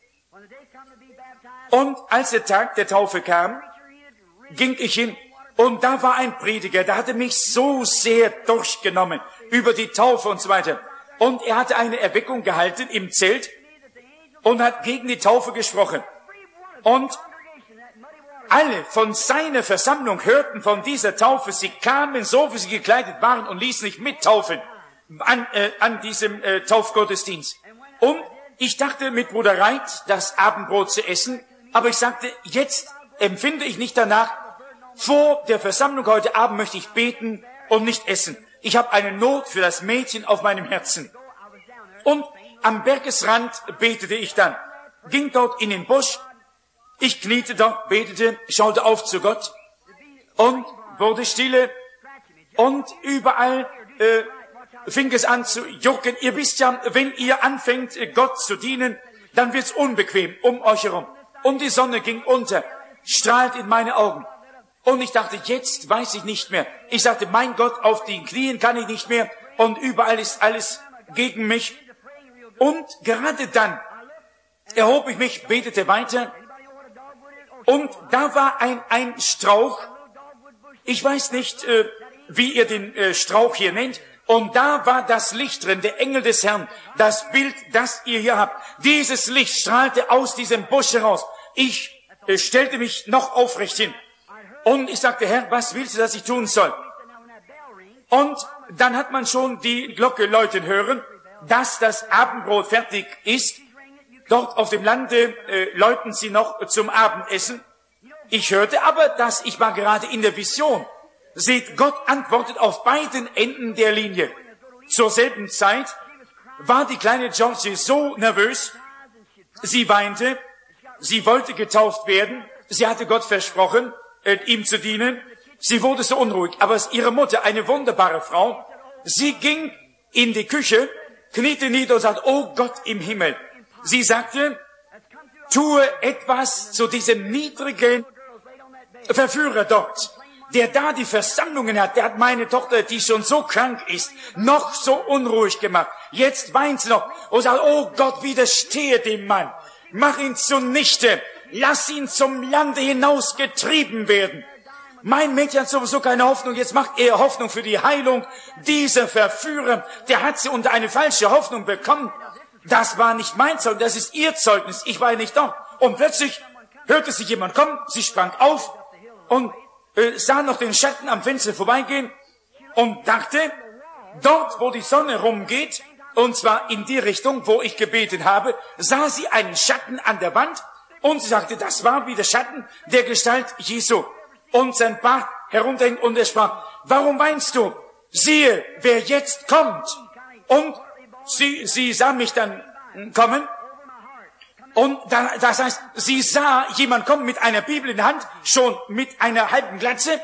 Und als der Tag der Taufe kam, ging ich hin. Und da war ein Prediger, der hatte mich so sehr durchgenommen über die Taufe und so weiter. Und er hatte eine Erweckung gehalten im Zelt und hat gegen die Taufe gesprochen. Und alle von seiner Versammlung hörten von dieser Taufe. Sie kamen so, wie sie gekleidet waren und ließen sich mittaufen an, äh, an diesem äh, Taufgottesdienst. Und ich dachte mit Bruder Wright das Abendbrot zu essen, aber ich sagte, jetzt empfinde ich nicht danach. Vor der Versammlung heute Abend möchte ich beten und nicht essen. Ich habe eine Not für das Mädchen auf meinem Herzen. Und am Bergesrand betete ich dann, ging dort in den Busch, ich kniete dort, betete, schaute auf zu Gott und wurde stille und überall äh, fing es an zu jucken. Ihr wisst ja, wenn ihr anfängt, Gott zu dienen, dann wird's unbequem um euch herum. Und die Sonne ging unter, strahlt in meine Augen. Und ich dachte, jetzt weiß ich nicht mehr. Ich sagte, mein Gott, auf den Knien kann ich nicht mehr. Und überall ist alles gegen mich. Und gerade dann erhob ich mich, betete weiter. Und da war ein, ein Strauch. Ich weiß nicht, äh, wie ihr den äh, Strauch hier nennt. Und da war das Licht drin, der Engel des Herrn, das Bild, das ihr hier habt. Dieses Licht strahlte aus diesem Busch heraus. Ich äh, stellte mich noch aufrecht hin. Und ich sagte, Herr, was willst du, dass ich tun soll? Und dann hat man schon die Glocke läuten hören, dass das Abendbrot fertig ist. Dort auf dem Lande äh, läuten sie noch zum Abendessen. Ich hörte aber, dass ich war gerade in der Vision. Seht, Gott antwortet auf beiden Enden der Linie. Zur selben Zeit war die kleine Georgie so nervös, sie weinte, sie wollte getauft werden, sie hatte Gott versprochen, äh, ihm zu dienen. Sie wurde so unruhig, aber ihre Mutter, eine wunderbare Frau, sie ging in die Küche, kniete nieder und sagte, oh Gott im Himmel. Sie sagte, tue etwas zu diesem niedrigen Verführer dort, der da die Versammlungen hat. Der hat meine Tochter, die schon so krank ist, noch so unruhig gemacht. Jetzt weint sie noch und sagt, oh Gott, widerstehe dem Mann. Mach ihn zunichte. Lass ihn zum Lande hinaus getrieben werden. Mein Mädchen hat sowieso keine Hoffnung. Jetzt macht er Hoffnung für die Heilung. Dieser Verführer, der hat sie unter eine falsche Hoffnung bekommen. Das war nicht mein Zeugnis, das ist ihr Zeugnis. Ich war ja nicht dort. Und plötzlich hörte sich jemand kommen. Sie sprang auf und äh, sah noch den Schatten am Fenster vorbeigehen und dachte, dort, wo die Sonne rumgeht, und zwar in die Richtung, wo ich gebetet habe, sah sie einen Schatten an der Wand und sie sagte, das war wie der Schatten der Gestalt Jesu. Und sein Bart herunterhing und er sprach, warum weinst du? Siehe, wer jetzt kommt. Und sie, sie sah mich dann kommen. Und da, das heißt, sie sah jemand kommen mit einer Bibel in der Hand, schon mit einer halben Glatze.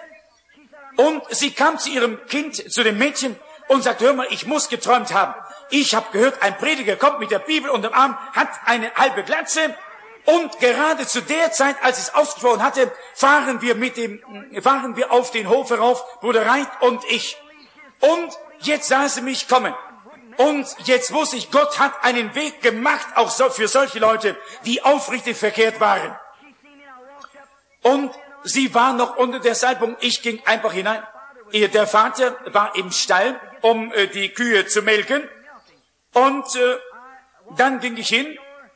Und sie kam zu ihrem Kind, zu dem Mädchen und sagte, hör mal, ich muss geträumt haben. Ich habe gehört, ein Prediger kommt mit der Bibel unterm Arm, hat eine halbe Glatze. Und gerade zu der Zeit, als ich es ausgesprochen hatte, fahren wir mit dem, fahren wir auf den Hof herauf, Bruder Reit und ich. Und jetzt sah sie mich kommen. Und jetzt wusste ich, Gott hat einen Weg gemacht, auch so für solche Leute, die aufrichtig verkehrt waren. Und sie war noch unter der Salbung. Ich ging einfach hinein. Der Vater war im Stall, um äh, die Kühe zu melken. Und äh, dann ging ich hin.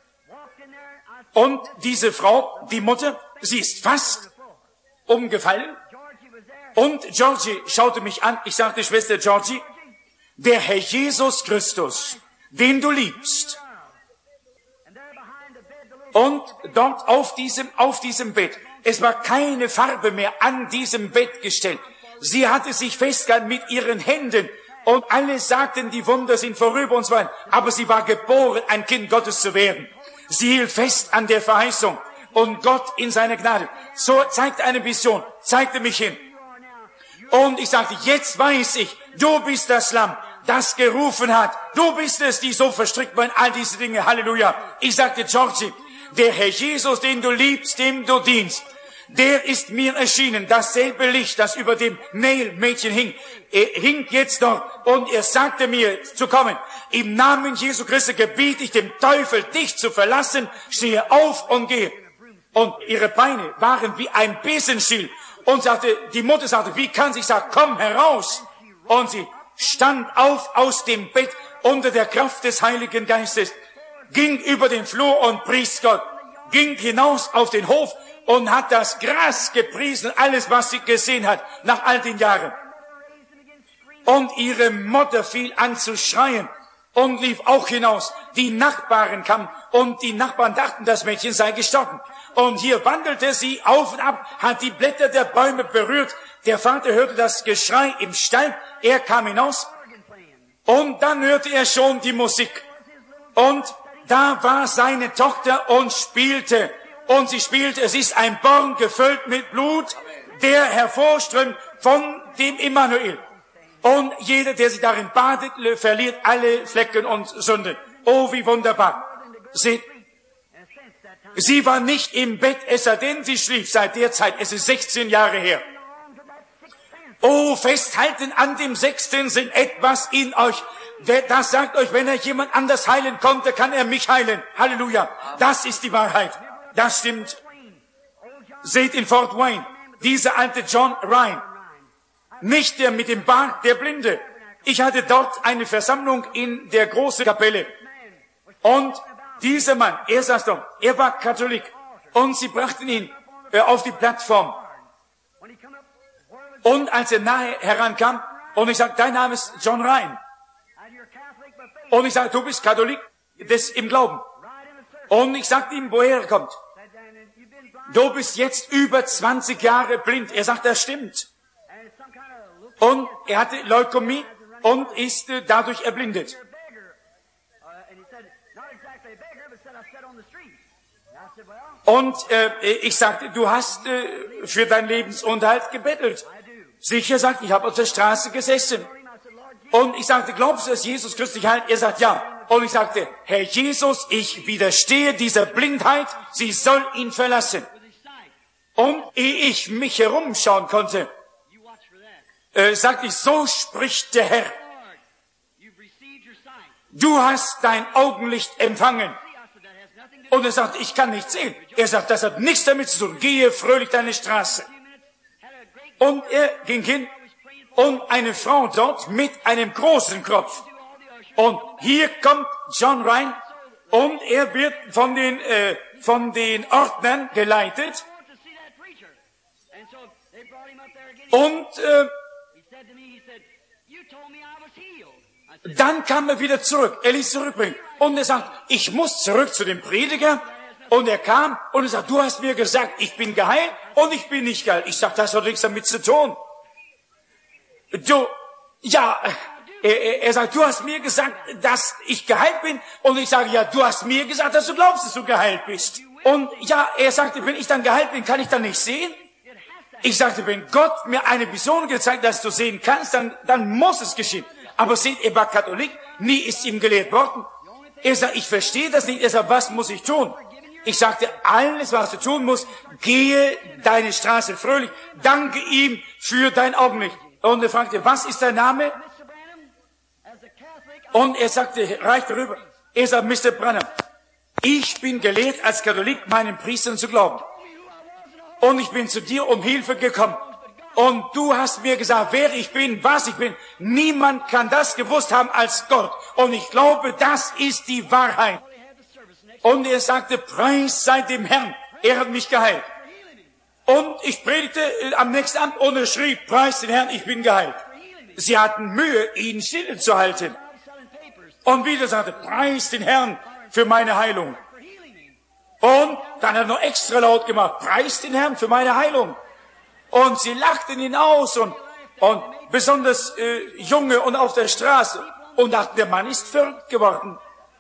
Und diese Frau, die Mutter, sie ist fast umgefallen. Und Georgie schaute mich an. Ich sagte, Schwester Georgie, der Herr Jesus Christus, den du liebst. Und dort auf diesem, auf diesem Bett, es war keine Farbe mehr an diesem Bett gestellt. Sie hatte sich festgehalten mit ihren Händen. Und alle sagten, die Wunder sind vorüber und so weiter. Aber sie war geboren, ein Kind Gottes zu werden. Sie hielt fest an der Verheißung und Gott in seiner Gnade. So zeigte eine Vision, zeigte mich hin. Und ich sagte, jetzt weiß ich, du bist das Lamm, das gerufen hat. Du bist es, die so verstrickt war in all diese Dinge. Halleluja. Ich sagte, Georgie, der Herr Jesus, den du liebst, dem du dienst, der ist mir erschienen. Dasselbe Licht, das über dem Neil-Mädchen hing, er hing jetzt noch und er sagte mir zu kommen. Im Namen Jesu Christi gebiete ich dem Teufel, dich zu verlassen. Stehe auf und gehe. Und ihre Beine waren wie ein Besenstiel. Und sagte, die Mutter sagte, wie kann sie? Ich sagte, komm heraus. Und sie stand auf aus dem Bett unter der Kraft des Heiligen Geistes, ging über den Flur und pries Gott, ging hinaus auf den Hof und hat das Gras gepriesen, alles, was sie gesehen hat, nach all den Jahren. Und ihre Mutter fiel an zu schreien und lief auch hinaus. Die Nachbarn kamen und die Nachbarn dachten, das Mädchen sei gestorben. Und hier wandelte sie auf und ab, hat die Blätter der Bäume berührt. Der Vater hörte das Geschrei im Stall. Er kam hinaus und dann hörte er schon die Musik. Und da war seine Tochter und spielte. Und sie spielte, es ist ein Born gefüllt mit Blut, der hervorströmt von dem Immanuel. Und jeder, der sich darin badet, verliert alle Flecken und Sünden. Oh, wie wunderbar. Seht, sie war nicht im Bett, es sei denn, sie schlief seit der Zeit. Es ist sechzehn Jahre her. Oh, festhalten an dem sechsten Sinn, etwas in euch. Das sagt euch, wenn er jemand anders heilen konnte, kann er mich heilen. Halleluja. Das ist die Wahrheit. Das stimmt. Seht in Fort Wayne, dieser alte John Ryan. Nicht der mit dem Bart, der Blinde. Ich hatte dort eine Versammlung in der großen Kapelle. Und dieser Mann, er saß dort, er war Katholik. Und sie brachten ihn äh, auf die Plattform. Und als er nahe herankam, und ich sagte, dein Name ist John Ryan. Und ich sagte, du bist Katholik, das im Glauben. Und ich sagte ihm, woher er kommt. Du bist jetzt über zwanzig Jahre blind. Er sagt, das stimmt. Und er hatte Leukämie und ist äh, dadurch erblindet. Und äh, ich sagte, du hast äh, für deinen Lebensunterhalt gebettelt. Sicher, sagt, ich habe auf der Straße gesessen. Und ich sagte, glaubst du, dass Jesus Christus dich heilt? Er sagt, ja. Und ich sagte, Herr Jesus, ich widerstehe dieser Blindheit, sie soll ihn verlassen. Und ehe ich mich herumschauen konnte, äh, sagte ich, so spricht der Herr. Du hast dein Augenlicht empfangen. Und er sagte, ich kann nicht sehen. Er sagt, das hat nichts damit zu tun. Gehe fröhlich deine Straße. Und er ging hin und eine Frau dort mit einem großen Kopf. Und hier kommt John Ryan und er wird von den, äh, von den Ordnern geleitet. Und äh, dann kam er wieder zurück. Er ließ zurückbringen. Und er sagt, ich muss zurück zu dem Prediger. Und er kam und er sagt, du hast mir gesagt, ich bin geheilt und ich bin nicht geheilt. Ich sage, das hat nichts damit zu tun. Du, ja, er, er sagt, du hast mir gesagt, dass ich geheilt bin. Und ich sage, ja, du hast mir gesagt, dass du glaubst, dass du geheilt bist. Und ja, er sagte, wenn ich dann geheilt bin, kann ich dann nicht sehen? Ich sagte, wenn Gott mir eine Vision gezeigt hat, dass du sehen kannst, dann, dann muss es geschehen. Aber seht, er war Katholik, nie ist ihm gelehrt worden. Er sagt, ich verstehe das nicht. Er sagt, was muss ich tun? Ich sagte, alles, was du tun musst, gehe deine Straße fröhlich, danke ihm für dein Augenlicht. Und er fragte, was ist dein Name? Und er sagte, reicht rüber. Er sagt, Mister Branham, ich bin gelehrt als Katholik, meinen Priestern zu glauben. Und ich bin zu dir um Hilfe gekommen. Und du hast mir gesagt, wer ich bin, was ich bin. Niemand kann das gewusst haben als Gott. Und ich glaube, das ist die Wahrheit. Und er sagte, Preis sei dem Herrn. Er hat mich geheilt. Und ich predigte am nächsten Abend und er schrie, Preis den Herrn, ich bin geheilt. Sie hatten Mühe, ihn still zu halten. Und wieder sagte, Preis den Herrn für meine Heilung. Und dann hat er noch extra laut gemacht, Preis den Herrn für meine Heilung. Und sie lachten ihn aus und, und besonders äh, Junge und auf der Straße und dachten, der Mann ist verrückt geworden.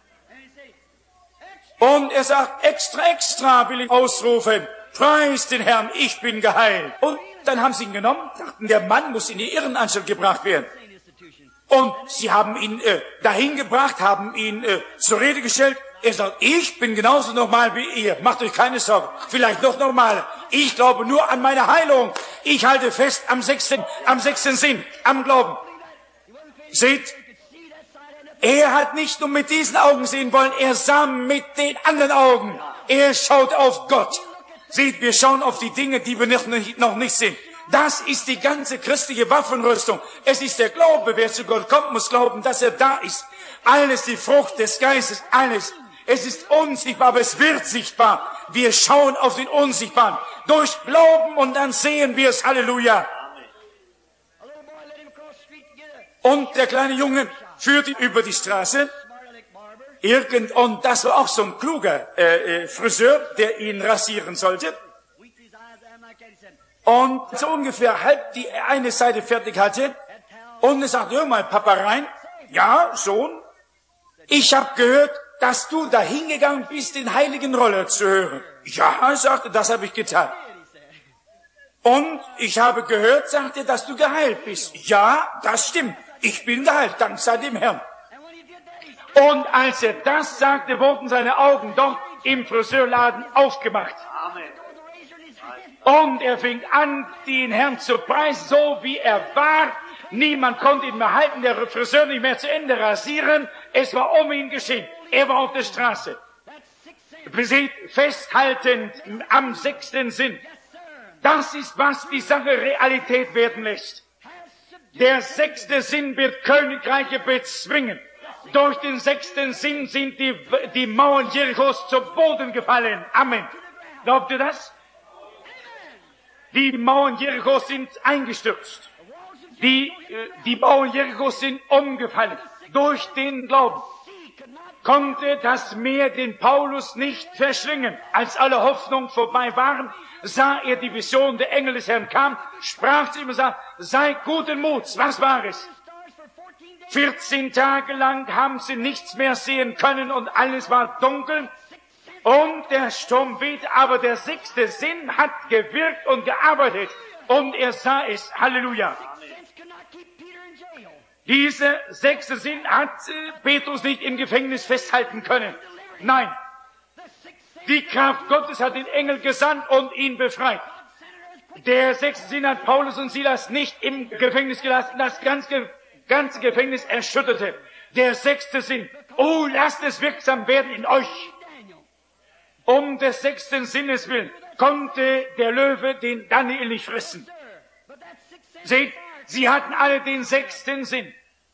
Und er sagt, extra, extra will ich ausrufen, Preis den Herrn, ich bin geheilt. Und dann haben sie ihn genommen, dachten, der Mann muss in die Irrenanstalt gebracht werden. Und sie haben ihn äh, dahin gebracht, haben ihn äh, zur Rede gestellt. Er sagt, ich bin genauso normal wie ihr. Macht euch keine Sorgen. Vielleicht noch normaler. Ich glaube nur an meine Heilung. Ich halte fest am sechsten, am sechsten Sinn, am Glauben. Seht, er hat nicht nur mit diesen Augen sehen wollen, er sah mit den anderen Augen. Er schaut auf Gott. Seht, wir schauen auf die Dinge, die wir noch nicht, noch nicht sehen. Das ist die ganze christliche Waffenrüstung. Es ist der Glaube. Wer zu Gott kommt, muss glauben, dass er da ist. Alles die Frucht des Geistes, alles. Es ist unsichtbar, aber es wird sichtbar. Wir schauen auf den Unsichtbaren. Durch Glauben und dann sehen wir es. Halleluja. Und der kleine Junge führte ihn über die Straße. Irgend, und das war auch so ein kluger äh, äh, Friseur, der ihn rasieren sollte. Und so ungefähr halb die eine Seite fertig hatte. Und er sagte, hör mal, Papa rein. Ja, Sohn. Ich habe gehört, dass du dahin gegangen bist, den heiligen Roller zu hören. Ja, sagte, das habe ich getan. Und ich habe gehört, sagte, dass du geheilt bist. Ja, das stimmt. Ich bin geheilt, dank sei dem Herrn. Und als er das sagte, wurden seine Augen dort im Friseurladen aufgemacht. Und er fing an, den Herrn zu preisen, so wie er war. Niemand konnte ihn mehr halten, der Friseur nicht mehr zu Ende rasieren. Es war um ihn geschehen. Er war auf der Straße. Seht, festhaltend am sechsten Sinn. Das ist, was die Sache Realität werden lässt. Der sechste Sinn wird Königreiche bezwingen. Durch den sechsten Sinn sind die, die Mauern Jerichos zu Boden gefallen. Amen. Glaubt ihr das? Die Mauern Jerichos sind eingestürzt. Die, die Mauern Jerichos sind umgefallen. Durch den Glauben konnte das Meer den Paulus nicht verschlingen. Als alle Hoffnung vorbei waren, sah er die Vision, der Engel des Herrn kam, sprach zu ihm und sagte, sei guten Muts. Was war es? vierzehn Tage lang haben sie nichts mehr sehen können und alles war dunkel. Und der Sturm wehte, aber der sechste Sinn hat gewirkt und gearbeitet. Und er sah es. Halleluja. Dieser sechste Sinn hat äh, Petrus nicht im Gefängnis festhalten können. Nein. Die Kraft Gottes hat den Engel gesandt und ihn befreit. Der sechste Sinn hat Paulus und Silas nicht im Gefängnis gelassen. Das ganze, ganze Gefängnis erschütterte. Der sechste Sinn. Oh, lasst es wirksam werden in euch. Um des sechsten Sinnes willen konnte der Löwe den Daniel nicht fressen. Seht, sie hatten alle den sechsten Sinn.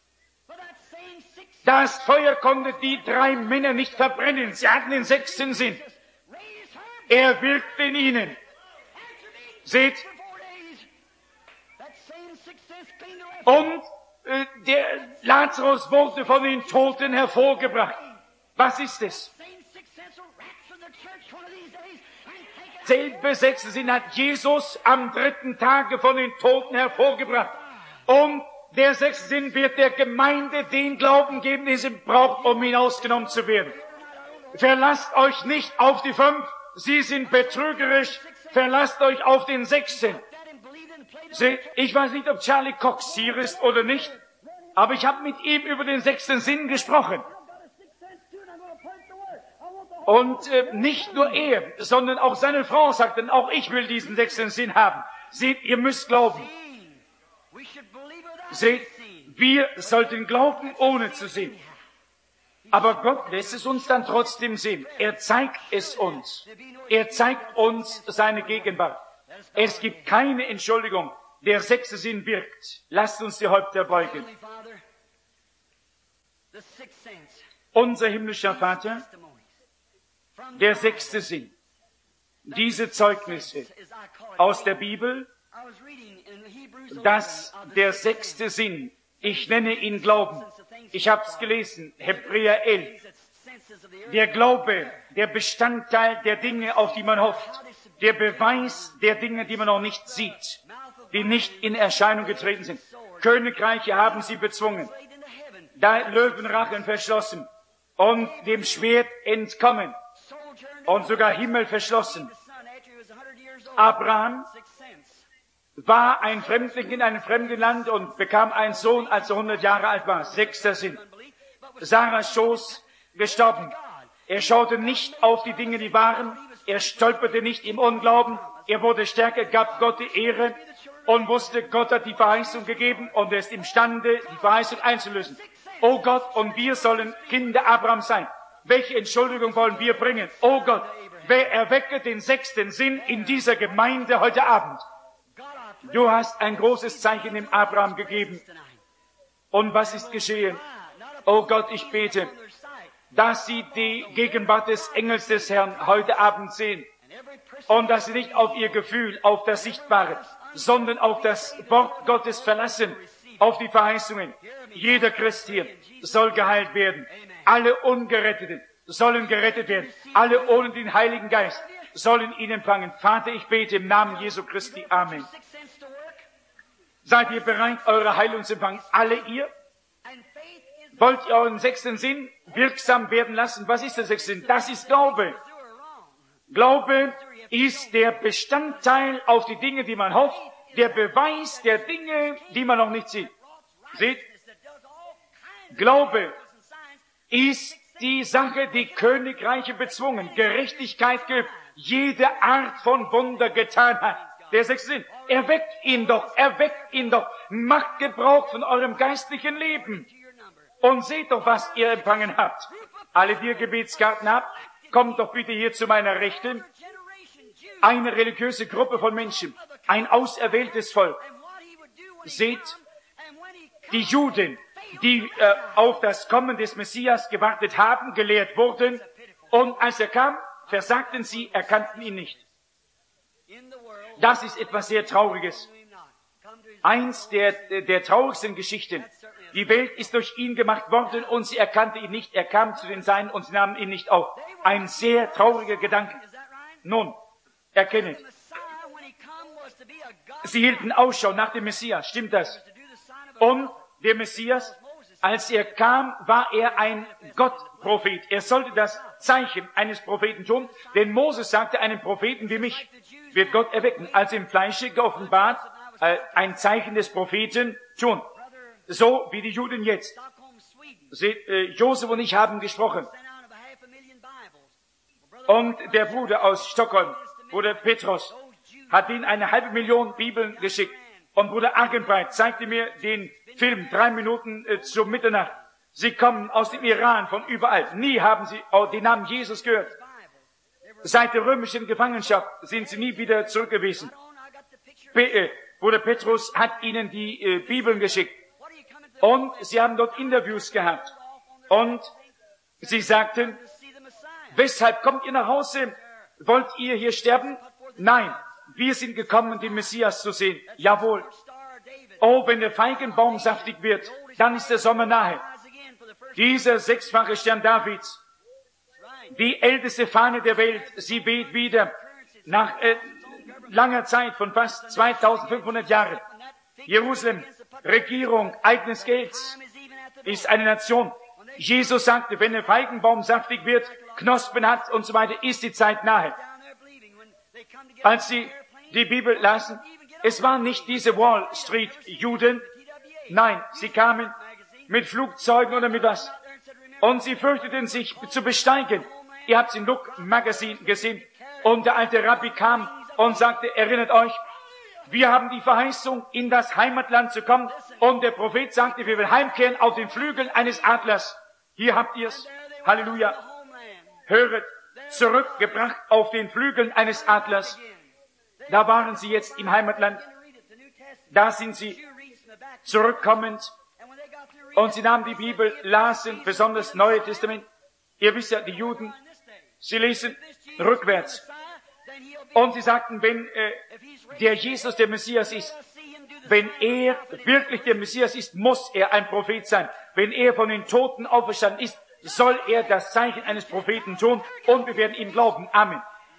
Das Feuer konnte die drei Männer nicht verbrennen. Sie hatten den sechsten Sinn. Er wirkte in ihnen. Seht, und äh, der Lazarus wurde von den Toten hervorgebracht. Was ist es? Selbe sechste Sinn hat Jesus am dritten Tage von den Toten hervorgebracht. Und der sechste Sinn wird der Gemeinde den Glauben geben, den sie braucht, um hinausgenommen zu werden. Verlasst euch nicht auf die fünf, sie sind betrügerisch. Verlasst euch auf den sechsten. Seht, ich weiß nicht, ob Charlie Cox hier ist oder nicht, aber ich habe mit ihm über den sechsten Sinn gesprochen. Und äh, nicht nur er, sondern auch seine Frau sagten, auch ich will diesen sechsten Sinn haben. Seht, ihr müsst glauben. Seht, wir sollten glauben, ohne zu sehen. Aber Gott lässt es uns dann trotzdem sehen. Er zeigt es uns. Er zeigt uns seine Gegenwart. Es gibt keine Entschuldigung. Der sechste Sinn wirkt. Lasst uns die Häupter beugen. Unser himmlischer Vater, der sechste Sinn. Diese Zeugnisse aus der Bibel, dass der sechste Sinn, ich nenne ihn Glauben. Ich habe es gelesen, Hebräer elf. Der Glaube, der Bestandteil der Dinge, auf die man hofft. Der Beweis der Dinge, die man noch nicht sieht, die nicht in Erscheinung getreten sind. Königreiche haben sie bezwungen, da Löwenrachen verschlossen und dem Schwert entkommen und sogar Himmel verschlossen. Abraham war ein Fremdling in einem fremden Land und bekam einen Sohn, als er hundert Jahre alt war. Sechster Sinn. Sarahs Schoß gestorben. Er schaute nicht auf die Dinge, die waren. Er stolperte nicht im Unglauben. Er wurde stärker, gab Gott die Ehre und wusste, Gott hat die Verheißung gegeben und er ist imstande, die Verheißung einzulösen. Oh Gott, und wir sollen Kinder Abrahams sein. Welche Entschuldigung wollen wir bringen? Oh Gott, wer erwecke den sechsten Sinn in dieser Gemeinde heute Abend? Du hast ein großes Zeichen dem Abraham gegeben. Und was ist geschehen? Oh Gott, ich bete, dass sie die Gegenwart des Engels des Herrn heute Abend sehen. Und dass sie nicht auf ihr Gefühl, auf das Sichtbare, sondern auf das Wort Gottes verlassen, auf die Verheißungen. Jeder Christ hier soll geheilt werden. Alle Ungeretteten sollen gerettet werden. Alle ohne den Heiligen Geist sollen ihn empfangen. Vater, ich bete im Namen Jesu Christi. Amen. Seid ihr bereit, eure Heilung zu empfangen? Alle ihr? Wollt ihr euren sechsten Sinn wirksam werden lassen? Was ist der sechste Sinn? Das ist Glaube. Glaube ist der Bestandteil auf die Dinge, die man hofft, der Beweis der Dinge, die man noch nicht sieht. Seht, Glaube ist die Sache, die Königreiche bezwungen, Gerechtigkeit gibt, jede Art von Wunder getan hat. Der sechste Sinn. Erweckt ihn doch, erweckt ihn doch. Macht Gebrauch von eurem geistlichen Leben. Und seht doch, was ihr empfangen habt. Alle, die ihr Gebetskarten habt, kommt doch bitte hier zu meiner Rechten. Eine religiöse Gruppe von Menschen, ein auserwähltes Volk. Seht, die Juden, die äh, auf das Kommen des Messias gewartet haben, gelehrt wurden, und als er kam, versagten sie, erkannten ihn nicht. Das ist etwas sehr Trauriges. Eins der, der traurigsten Geschichten. Die Welt ist durch ihn gemacht worden und sie erkannte ihn nicht. Er kam zu den Seinen und sie nahmen ihn nicht auf. Ein sehr trauriger Gedanke. Nun, erkenne, sie hielten Ausschau nach dem Messias. Stimmt das? Und der Messias, als er kam, war er ein Gottprophet. Er sollte das Zeichen eines Propheten tun, denn Moses sagte, einen Propheten wie mich wird Gott erwecken, als im Fleische geoffenbart, äh, ein Zeichen des Propheten tun. So wie die Juden jetzt. Seht, äh, Josef und ich haben gesprochen. Und der Bruder aus Stockholm, Bruder Petros, hat ihnen eine halbe Million Bibeln geschickt. Und Bruder Argenbreit zeigte mir den Film, drei Minuten äh, zur Mitternacht. Sie kommen aus dem Iran, von überall. Nie haben sie oh, den Namen Jesus gehört. Seit der römischen Gefangenschaft sind sie nie wieder zurück gewesen. Pe äh, Bruder Petrus hat ihnen die äh, Bibeln geschickt. Und sie haben dort Interviews gehabt. Und sie sagten, weshalb kommt ihr nach Hause? Wollt ihr hier sterben? Nein, wir sind gekommen, den Messias zu sehen. Jawohl. Oh, wenn der Feigenbaum saftig wird, dann ist der Sommer nahe. Dieser sechsfache Stern Davids, die älteste Fahne der Welt, sie weht wieder nach äh, langer Zeit von fast zweitausendfünfhundert Jahren. Jerusalem, Regierung, eigenes Geld, ist eine Nation. Jesus sagte, wenn der Feigenbaum saftig wird, Knospen hat und so weiter, ist die Zeit nahe. Als sie die Bibel lasen, es waren nicht diese Wall Street Juden, nein, sie kamen mit Flugzeugen oder mit was. Und sie fürchteten sich zu besteigen. Ihr habt es im Look Magazine gesehen. Und der alte Rabbi kam und sagte, erinnert euch, wir haben die Verheißung, in das Heimatland zu kommen. Und der Prophet sagte, wir will heimkehren auf den Flügeln eines Adlers. Hier habt ihr's. Halleluja. Höret, zurückgebracht auf den Flügeln eines Adlers. Da waren sie jetzt im Heimatland. Da sind sie zurückkommend. Und sie nahmen die Bibel, lasen besonders Neue Testament. Ihr wisst ja, die Juden, sie lesen rückwärts. Und sie sagten, wenn äh, der Jesus der Messias ist, wenn er wirklich der Messias ist, muss er ein Prophet sein. Wenn er von den Toten auferstanden ist, soll er das Zeichen eines Propheten tun und wir werden ihm glauben. Amen.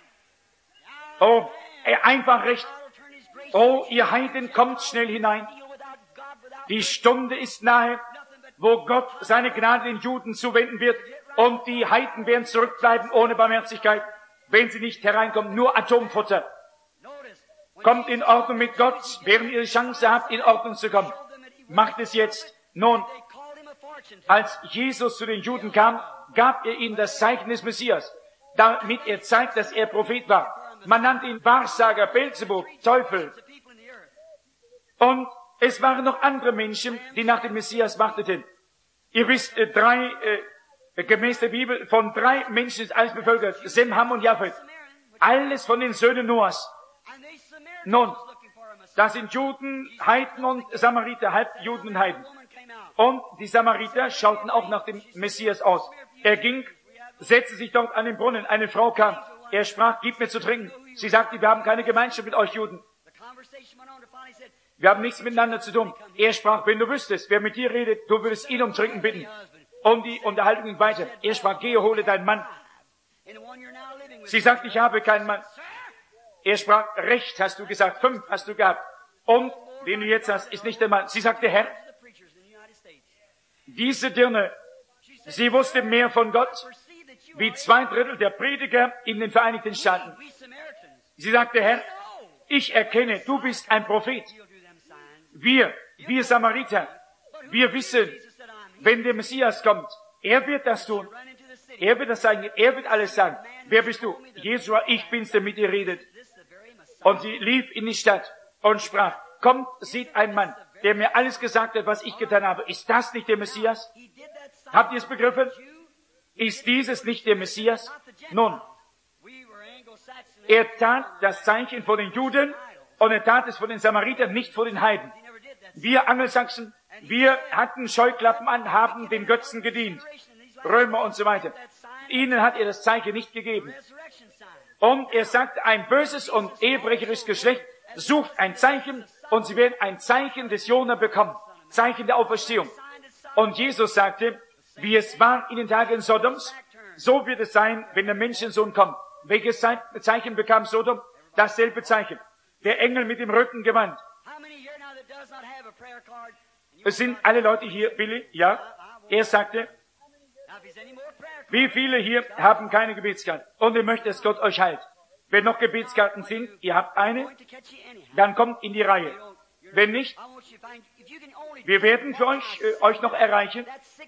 Oh, einfach recht. Oh, ihr Heiden, kommt schnell hinein. Die Stunde ist nahe, wo Gott seine Gnade den Juden zuwenden wird und die Heiden werden zurückbleiben ohne Barmherzigkeit, wenn sie nicht hereinkommen, nur Atomfutter. Kommt in Ordnung mit Gott, während ihr die Chance habt, in Ordnung zu kommen. Macht es jetzt. Nun, als Jesus zu den Juden kam, gab er ihnen das Zeichen des Messias, damit er zeigt, dass er Prophet war. Man nannte ihn Wahrsager, Beelzebub, Teufel. Und es waren noch andere Menschen, die nach dem Messias warteten. Ihr wisst, äh, drei, äh, gemäß der Bibel, von drei Menschen ist alles bevölkert. Sem, Ham und Japhet. Alles von den Söhnen Noahs. Nun, das sind Juden, Heiden und Samariter, halb Juden und Heiden. Und die Samariter schauten auch nach dem Messias aus. Er ging, setzte sich dort an den Brunnen. Eine Frau kam. Er sprach, gib mir zu trinken. Sie sagte, wir haben keine Gemeinschaft mit euch Juden. Wir haben nichts miteinander zu tun. Er sprach, wenn du wüsstest, wer mit dir redet, du würdest ihn um Trinken bitten. Und die Unterhaltung ging weiter. Er sprach, gehe, hole deinen Mann. Sie sagte, ich habe keinen Mann. Er sprach, recht hast du gesagt, fünf hast du gehabt. Und den du jetzt hast, ist nicht der Mann. Sie sagte, Herr, Diese Dirne, sie wusste mehr von Gott wie zwei Drittel der Prediger in den Vereinigten Staaten. Sie sagte, Herr, ich erkenne, du bist ein Prophet. Wir, wir Samariter, wir wissen, wenn der Messias kommt, er wird das tun. Er wird das sagen, er wird alles sagen. Wer bist du? Jesua, ich bin's, der mit dir redet. Und sie lief in die Stadt und sprach, kommt, seht einen Mann, der mir alles gesagt hat, was ich getan habe. Ist das nicht der Messias? Habt ihr es begriffen? Ist dieses nicht der Messias? Nun, er tat das Zeichen vor den Juden und er tat es vor den Samaritern, nicht vor den Heiden. Wir Angelsachsen, wir hatten Scheuklappen an, haben den Götzen gedient. Römer und so weiter. Ihnen hat er das Zeichen nicht gegeben. Und er sagt, ein böses und ehebrecherisches Geschlecht sucht ein Zeichen und sie werden ein Zeichen des Jona bekommen. Zeichen der Auferstehung. Und Jesus sagte, wie es war in den Tagen Sodoms, so wird es sein, wenn der Menschensohn kommt. Welches Zeichen bekam Sodom? Dasselbe Zeichen. Der Engel mit dem Röcken gewandt. Es sind alle Leute hier, Billy? Ja. Er sagte, wie viele hier haben keine Gebetskarten? Und ihr möchtet, dass Gott euch heilt. Wenn noch Gebetskarten sind, ihr habt eine, dann kommt in die Reihe. Wenn nicht, wir werden für euch, äh, euch noch erreichen.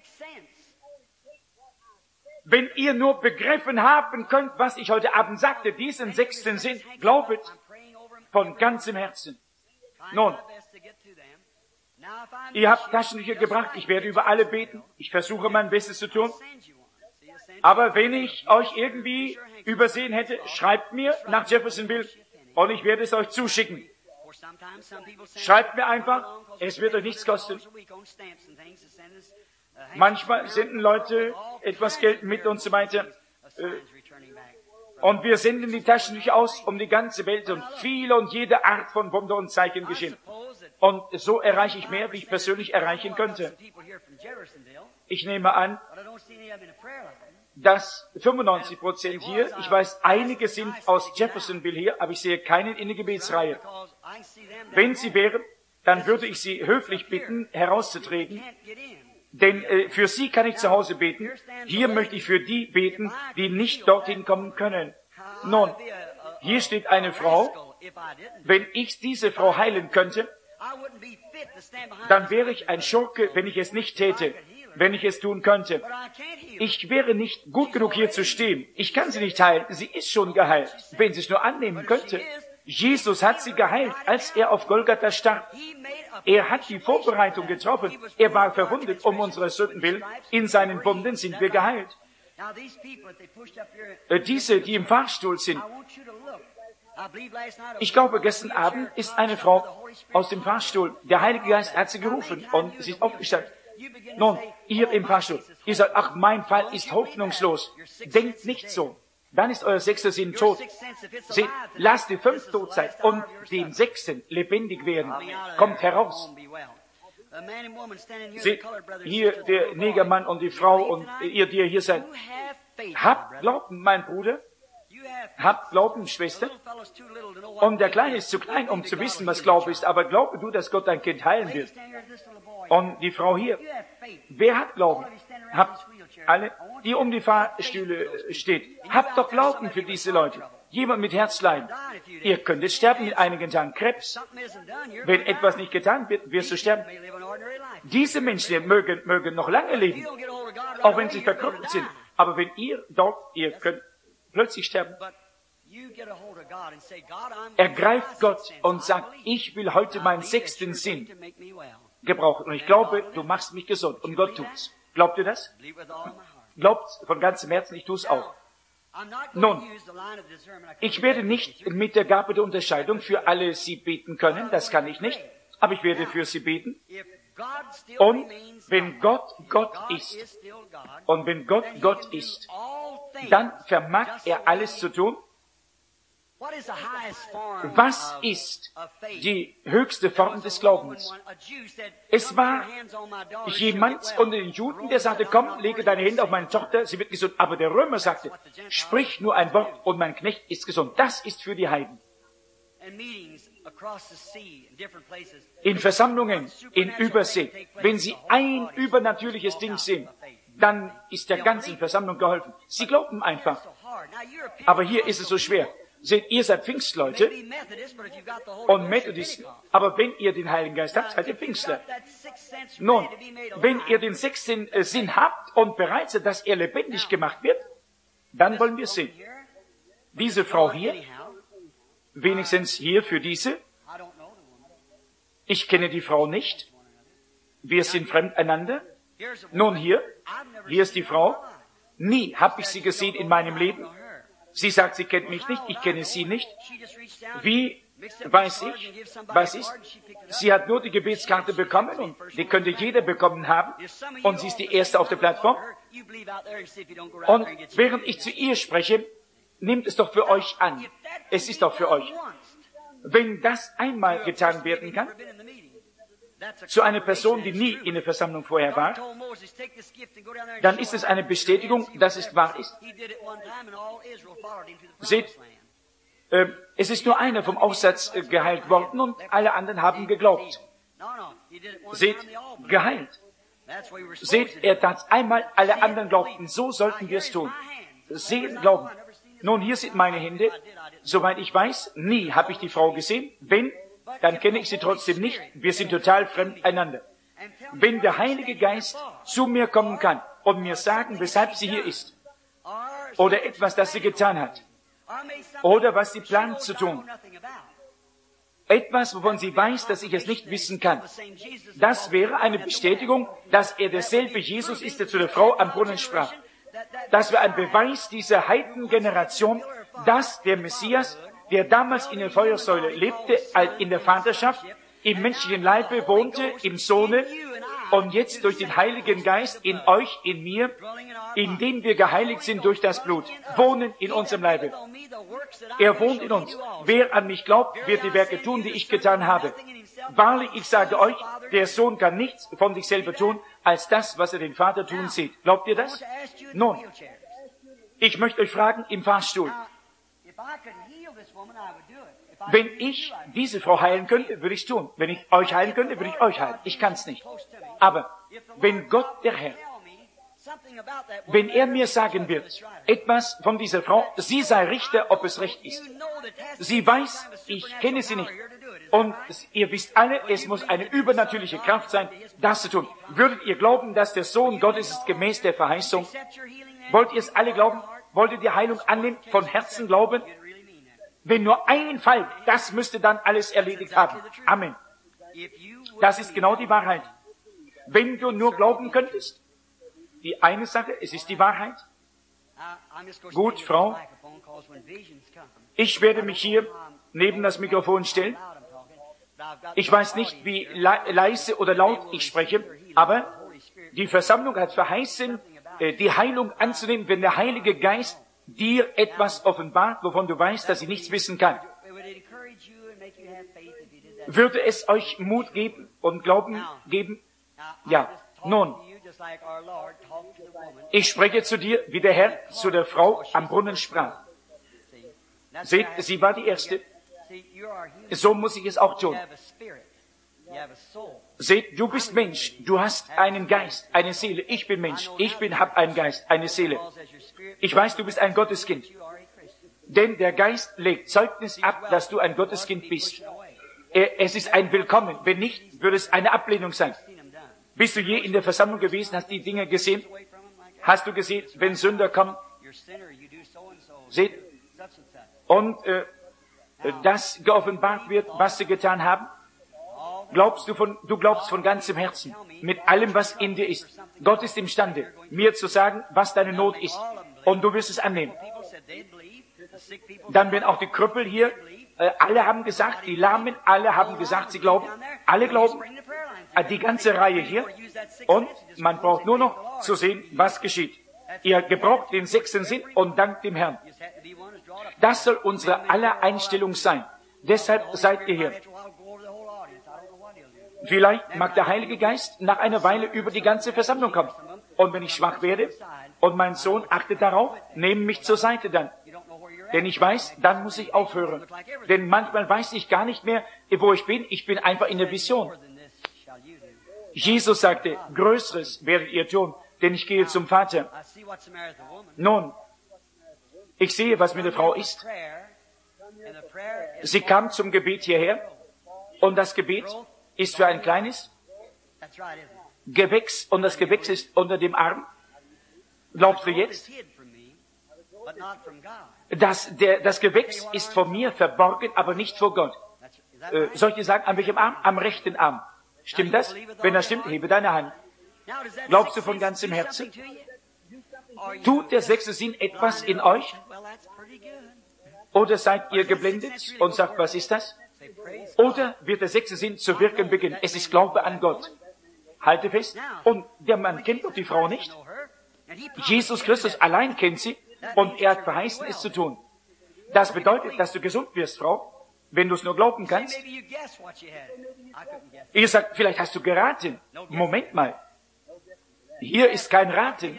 Wenn ihr nur begriffen haben könnt, was ich heute Abend sagte, diesen sechsten Sinn, glaubet von ganzem Herzen. Nun, ihr habt Taschentücher gebracht, ich werde über alle beten, ich versuche mein Bestes zu tun. Aber wenn ich euch irgendwie übersehen hätte, schreibt mir nach Jeffersonville und ich werde es euch zuschicken. Schreibt mir einfach, es wird euch nichts kosten. Manchmal senden Leute etwas Geld mit und so weiter. Und wir senden die Taschentücher aus um die ganze Welt und viele und jede Art von Wunder und Zeichen geschehen. Und so erreiche ich mehr, wie ich persönlich erreichen könnte. Ich nehme an, dass fünfundneunzig Prozent hier, ich weiß, einige sind aus Jeffersonville hier, aber ich sehe keinen in der Gebetsreihe. Wenn sie wären, dann würde ich sie höflich bitten, herauszutreten. Denn äh, für sie kann ich zu Hause beten. Hier möchte ich für die beten, die nicht dorthin kommen können. Nun, hier steht eine Frau. Wenn ich diese Frau heilen könnte, dann wäre ich ein Schurke, wenn ich es nicht täte, wenn ich es tun könnte. Ich wäre nicht gut genug, hier zu stehen. Ich kann sie nicht heilen. Sie ist schon geheilt, wenn sie es nur annehmen könnte. Jesus hat sie geheilt, als er auf Golgatha starb. Er hat die Vorbereitung getroffen. Er war verwundet um unsere Sünden willen. In seinen Wunden sind wir geheilt. Diese, die im Fahrstuhl sind. Ich glaube, gestern Abend ist eine Frau aus dem Fahrstuhl. Der Heilige Geist hat sie gerufen und sie ist aufgestanden. Nun, ihr im Fahrstuhl, ihr sagt, ach, mein Fall ist hoffnungslos. Denkt nicht so. Dann ist euer sechster Sinn tot. Seht, lasst die fünf tot sein und den sechsten lebendig werden. Kommt heraus. Seht, hier der Negermann und die Frau und ihr, die ihr hier seid. Habt Glauben, mein Bruder. Habt Glauben, Schwester. Und der Kleine ist zu klein, um zu wissen, was Glaube ist. Aber glaube du, dass Gott dein Kind heilen wird. Und die Frau hier. Wer hat Glauben? Habt alle, die um die Fahrstühle steht. Habt doch Glauben für diese Leute. Jemand mit Herzleiden. Ihr könntet sterben in einigen Tagen. Krebs. Wenn etwas nicht getan wird, wirst du sterben. Diese Menschen mögen, mögen noch lange leben. Auch wenn sie verkrüppelt sind. Aber wenn ihr dort, ihr könnt plötzlich sterben. Ergreift Gott und sagt, ich will heute meinen sechsten Sinn gebrauchen. Und ich glaube, du machst mich gesund. Und Gott tut's. Glaubt ihr das? Glaubt von ganzem Herzen, ich tue es auch. Nun, ich werde nicht mit der Gabe der Unterscheidung für alle sie beten können, das kann ich nicht, aber ich werde für sie beten. Und wenn Gott Gott ist, und wenn Gott Gott ist, dann vermag er alles zu tun. Was ist die höchste Form des Glaubens? Es war jemand unter den Juden, der sagte, komm, lege deine Hände auf meine Tochter, sie wird gesund. Aber der Römer sagte, sprich nur ein Wort und mein Knecht ist gesund. Das ist für die Heiden. in Versammlungen in Übersee, wenn Sie ein übernatürliches Ding sehen, dann ist der ganzen Versammlung geholfen. Sie glauben einfach. Aber hier ist es so schwer. Seht, ihr seid Pfingstleute und Methodisten, aber wenn ihr den Heiligen Geist habt, seid ihr Pfingstler. Nun, wenn ihr den sechsten äh, Sinn habt und bereit seid, dass er lebendig gemacht wird, dann wollen wir sehen. Diese Frau hier, wenigstens hier für diese, ich kenne die Frau nicht, wir sind fremd einander. Nun hier, hier ist die Frau, nie habe ich sie gesehen in meinem Leben. Sie sagt, sie kennt mich nicht, ich kenne sie nicht. Wie weiß ich, was ist? Sie hat nur die Gebetskarte bekommen und die könnte jeder bekommen haben. Und sie ist die Erste auf der Plattform. Und während ich zu ihr spreche, nehmt es doch für euch an. Es ist doch für euch. Wenn das einmal getan werden kann, zu einer Person, die nie in der Versammlung vorher war, dann ist es eine Bestätigung, dass es wahr ist. Seht, äh, es ist nur einer vom Aussatz äh, geheilt worden und alle anderen haben geglaubt. Seht, geheilt. Seht, er tat einmal, alle anderen glaubten. So sollten wir es tun. Sehen, glauben. Nun, hier sind meine Hände. Soweit ich weiß, nie habe ich die Frau gesehen. Wenn, dann kenne ich sie trotzdem nicht. Wir sind total fremd einander. Wenn der Heilige Geist zu mir kommen kann und mir sagen, weshalb sie hier ist, oder etwas, das sie getan hat, oder was sie plant zu tun, etwas, wovon sie weiß, dass ich es nicht wissen kann, das wäre eine Bestätigung, dass er derselbe Jesus ist, der zu der Frau am Brunnen sprach. Das wäre ein Beweis dieser Heidengeneration, dass der Messias, der damals in der Feuersäule lebte, in der Vaterschaft, im menschlichen Leibe wohnte, im Sohne, und jetzt durch den Heiligen Geist in euch, in mir, in denen wir geheiligt sind durch das Blut, wohnen in unserem Leibe. Er wohnt in uns. Wer an mich glaubt, wird die Werke tun, die ich getan habe. Wahrlich, ich sage euch, der Sohn kann nichts von sich selber tun, als das, was er den Vater tun sieht. Glaubt ihr das? Nun, ich möchte euch fragen, im Fahrstuhl. Wenn ich diese Frau heilen könnte, würde ich es tun. Wenn ich euch heilen könnte, würde ich euch heilen. Ich kann es nicht. Aber wenn Gott, der Herr, wenn er mir sagen wird, etwas von dieser Frau, sie sei Richter, ob es recht ist. Sie weiß, ich kenne sie nicht. Und ihr wisst alle, es muss eine übernatürliche Kraft sein, das zu tun. Würdet ihr glauben, dass der Sohn Gottes ist gemäß der Verheißung? Wollt ihr es alle glauben? Wollt ihr die Heilung annehmen, von Herzen glauben? Wenn nur ein Fall, das müsste dann alles erledigt haben. Amen. Das ist genau die Wahrheit. Wenn du nur glauben könntest, die eine Sache, es ist die Wahrheit. Gut, Frau, ich werde mich hier neben das Mikrofon stellen. Ich weiß nicht, wie le- leise oder laut ich spreche, aber die Versammlung hat verheißen, die Heilung anzunehmen, wenn der Heilige Geist dir etwas offenbart, wovon du weißt, dass sie nichts wissen kann. Würde es euch Mut geben und Glauben geben? Ja. Nun, ich spreche zu dir, wie der Herr zu der Frau am Brunnen sprach. Seht, sie war die Erste. So muss ich es auch tun. Seht, du bist Mensch, du hast einen Geist, eine Seele. Ich bin Mensch, ich bin, hab einen Geist, eine Seele. Ich weiß, du bist ein Gotteskind. Denn der Geist legt Zeugnis ab, dass du ein Gotteskind bist. Es ist ein Willkommen. Wenn nicht, würde es eine Ablehnung sein. Bist du je in der Versammlung gewesen, hast die Dinge gesehen? Hast du gesehen, wenn Sünder kommen? Seht, und äh, dass geoffenbart wird, was sie getan haben? Glaubst du von, du glaubst von ganzem Herzen, mit allem, was in dir ist. Gott ist imstande, mir zu sagen, was deine Not ist. Und du wirst es annehmen. Dann werden auch die Krüppel hier, äh, alle haben gesagt, die Lahmen, alle haben gesagt, sie glauben. Alle glauben. Äh, die ganze Reihe hier. Und man braucht nur noch zu sehen, was geschieht. Ihr gebraucht den sechsten Sinn und dankt dem Herrn. Das soll unsere aller Einstellung sein. Deshalb seid ihr hier. Vielleicht mag der Heilige Geist nach einer Weile über die ganze Versammlung kommen. Und wenn ich schwach werde und mein Sohn achtet darauf, nehme mich zur Seite dann. Denn ich weiß, dann muss ich aufhören. Denn manchmal weiß ich gar nicht mehr, wo ich bin. Ich bin einfach in der Vision. Jesus sagte, Größeres werdet ihr tun, denn ich gehe zum Vater. Nun, ich sehe, was mit der Frau ist. Sie kam zum Gebet hierher und das Gebet ist für ein kleines Gewächs und das Gewächs ist unter dem Arm. Glaubst du jetzt? Das, der, das Gewächs ist vor mir verborgen, aber nicht vor Gott. Äh, soll ich dir sagen, an welchem Arm? Am rechten Arm. Stimmt das? Wenn das stimmt, hebe deine Hand. Glaubst du von ganzem Herzen? Tut der sechste Sinn etwas in euch? Oder seid ihr geblendet und sagt, was ist das? Oder wird der sechste Sinn zu wirken beginnen? Es ist Glaube an Gott. Halte fest. Und der Mann kennt doch die Frau nicht. Jesus Christus allein kennt sie und er hat verheißen, es zu tun. Das bedeutet, dass du gesund wirst, Frau, wenn du es nur glauben kannst. Ihr sagt, vielleicht hast du geraten. Moment mal. Hier ist kein Raten.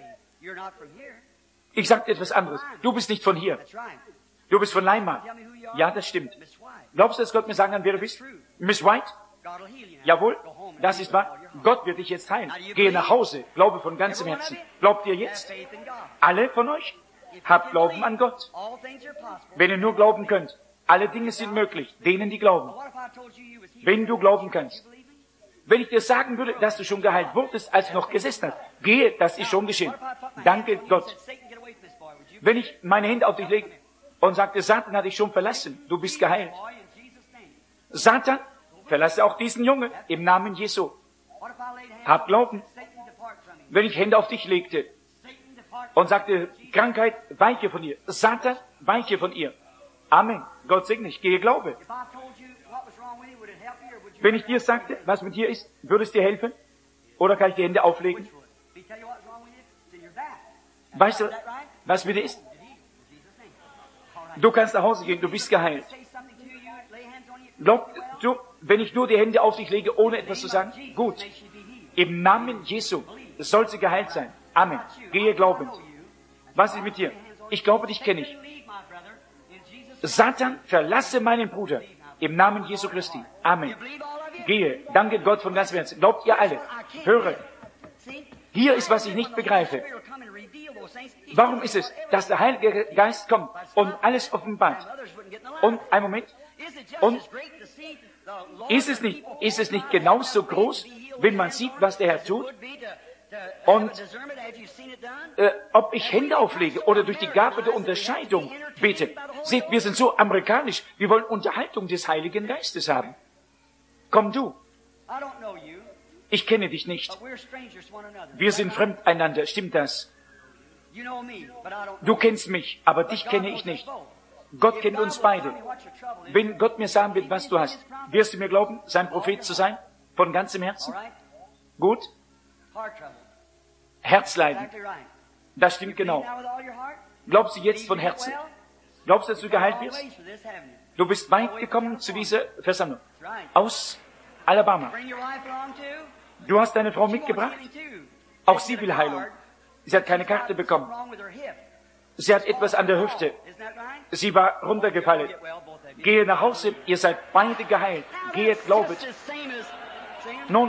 Ich sage etwas anderes. Du bist nicht von hier. Du bist von Leinmark. Ja, das stimmt. Glaubst du, dass Gott mir sagen kann, wer du bist? Miss White? Jawohl, das ist wahr. Gott wird dich jetzt heilen. Gehe nach Hause. Glaube von ganzem Herzen. Glaubt ihr jetzt? Alle von euch? Habt Glauben an Gott. Wenn ihr nur glauben könnt. Alle Dinge sind möglich, denen, die glauben. Wenn du glauben kannst. Wenn ich dir sagen würde, dass du schon geheilt wurdest, als du noch gesessen hast, gehe, das ist schon geschehen. Danke Gott. Wenn ich meine Hände auf dich lege und sagte, Satan hat dich schon verlassen, du bist geheilt. Satan, verlasse auch diesen Jungen im Namen Jesu. Hab Glauben. Wenn ich Hände auf dich legte und sagte, Krankheit, weiche von ihr. Satan, weiche von ihr. Amen. Gott segne dich. Gehe Glaube. Wenn ich dir sagte, was mit dir ist, würde es dir helfen? Oder kann ich die Hände auflegen? Weißt du, was mit dir ist? Du kannst nach Hause gehen, du bist geheilt. Glaubst du, wenn ich nur die Hände auf dich lege, ohne etwas zu sagen? Gut. Im Namen Jesu soll sie geheilt sein. Amen. Gehe glaubend. Was ist mit dir? Ich glaube, dich kenne ich. Satan, verlasse meinen Bruder. Im Namen Jesu Christi. Amen. Gehe. Danke Gott von ganzem Herzen. Glaubt ihr alle? Höre. Hier ist, was ich nicht begreife. Warum ist es, dass der Heilige Geist kommt und alles offenbart? Und, ein Moment. Und, ist es nicht, ist es nicht genauso groß, wenn man sieht, was der Herr tut? Und äh, ob ich Hände auflege oder durch die Gabe der Unterscheidung bete. Seht, wir sind so amerikanisch. Wir wollen Unterhaltung des Heiligen Geistes haben. Komm du. Ich kenne dich nicht. Wir sind fremd einander. Stimmt das? Du kennst mich, aber dich kenne ich nicht. Gott kennt uns beide. Wenn Gott mir sagen wird, was du hast, wirst du mir glauben, sein Prophet zu sein? Von ganzem Herzen? Gut? Herzleiden. Das stimmt genau. Glaubst du jetzt von Herzen? Glaubst du, dass du geheilt wirst? Du bist weit gekommen zu dieser Versammlung. Aus Alabama. Du hast deine Frau mitgebracht? Auch sie will Heilung. Sie hat keine Karte bekommen. Sie hat etwas an der Hüfte. Sie war runtergefallen. Gehe nach Hause, ihr seid beide geheilt. Gehet, glaubet. Nun,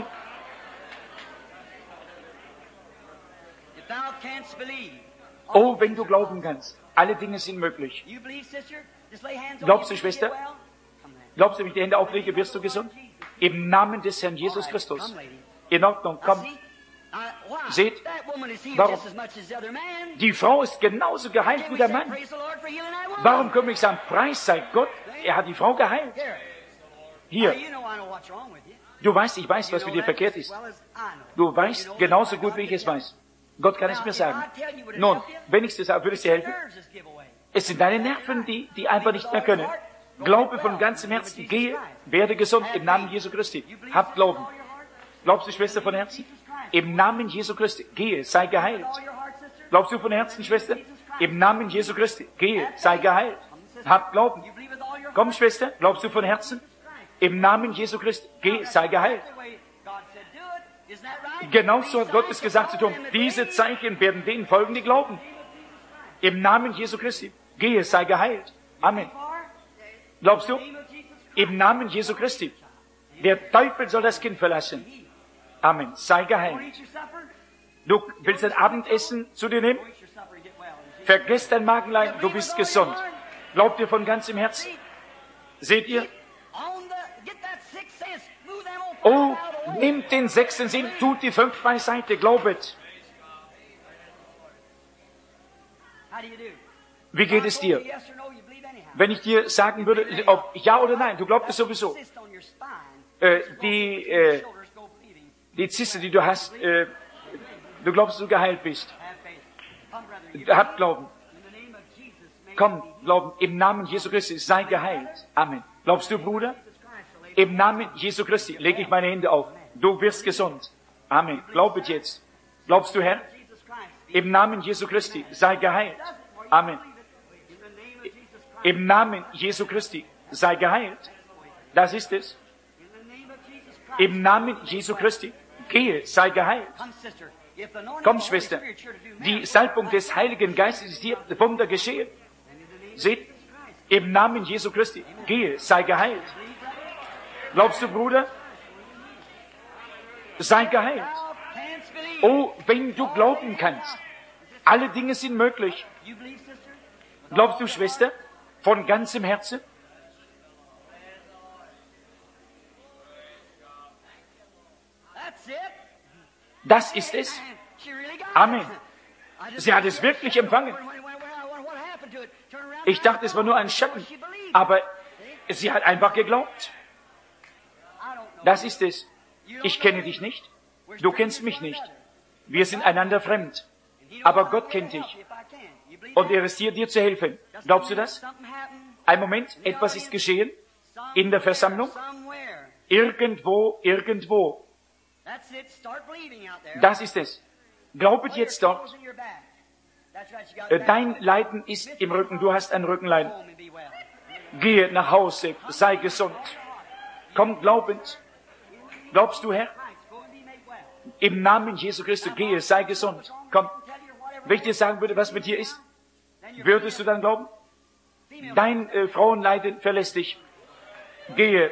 oh, wenn du glauben kannst, alle Dinge sind möglich. Glaubst du, Schwester? Glaubst du, wenn ich die Hände auflege, wirst du gesund? Im Namen des Herrn Jesus Christus. In Ordnung, komm. Seht, warum? Die Frau ist genauso geheilt wie der Mann. Warum können wir nicht sagen, Preis sei Gott, er hat die Frau geheilt? Hier. Du weißt, ich weiß, was mit dir verkehrt ist. Du weißt genauso gut, wie ich es weiß. Gott kann es mir sagen. Nun, wenn ich es dir sage, würde es dir helfen? Es sind deine Nerven, die, die einfach nicht mehr können. Glaube von ganzem Herzen, gehe, werde gesund im Namen Jesu Christi. Hab Glauben. Glaubst du, Schwester, von Herzen? Im Namen Jesu Christi, gehe, sei geheilt. Glaubst du von Herzen, Schwester? Im Namen Jesu Christi, gehe, sei geheilt. Hab Glauben. Komm, Schwester, glaubst du von Herzen? Im Namen Jesu Christi, geh, sei geheilt. Genauso hat Gott es gesagt zu tun. Diese Zeichen werden denen folgen, die glauben. Im Namen Jesu Christi. Gehe, sei geheilt. Amen. Glaubst du? Im Namen Jesu Christi. Der Teufel soll das Kind verlassen. Amen. Sei geheilt. Du willst ein Abendessen zu dir nehmen? Vergiss dein Magenlein, du bist gesund. Glaubt ihr von ganzem Herzen? Seht ihr? Oh, nimmt den sechsten Sinn, tut die fünf beiseite, glaubet. Wie geht es dir? Wenn ich dir sagen würde, ob ja oder nein, du glaubst es sowieso. Äh, die, äh, die Zyste, die du hast, äh, du glaubst, dass du geheilt bist. Hab Glauben. Komm, Glauben, im Namen Jesu Christi, sei geheilt. Amen. Glaubst du, Bruder? Im Namen Jesu Christi lege ich meine Hände auf. Du wirst gesund. Amen. Glaubet jetzt. Glaubst du, Herr? Im Namen Jesu Christi, sei geheilt. Amen. Im Namen Jesu Christi, sei geheilt. Das ist es. Im Namen Jesu Christi, gehe, sei geheilt. Komm, Schwester, die Salbung des Heiligen Geistes ist hier, Wunder geschehen. Seht, im Namen Jesu Christi, gehe, sei geheilt. Glaubst du, Bruder? Sei geheilt. Oh, wenn du glauben kannst, alle Dinge sind möglich. Glaubst du, Schwester, von ganzem Herzen? Das ist es. Amen. Sie hat es wirklich empfangen. Ich dachte, es war nur ein Schatten, aber sie hat einfach geglaubt. Das ist es. Ich kenne dich nicht. Du kennst mich nicht. Wir sind einander fremd. Aber Gott kennt dich. Und er ist hier, dir zu helfen. Glaubst du das? Ein Moment, etwas ist geschehen in der Versammlung. Irgendwo, irgendwo. Das ist es. Glaubet jetzt dort. Dein Leiden ist im Rücken. Du hast ein Rückenleiden. Gehe nach Hause, sei gesund. Komm glaubend. Glaubst du, Herr? Im Namen Jesu Christi, gehe, sei gesund. Komm. Wenn ich dir sagen würde, was mit dir ist, würdest du dann glauben? Dein äh, Frauenleiden verlässt dich. Gehe.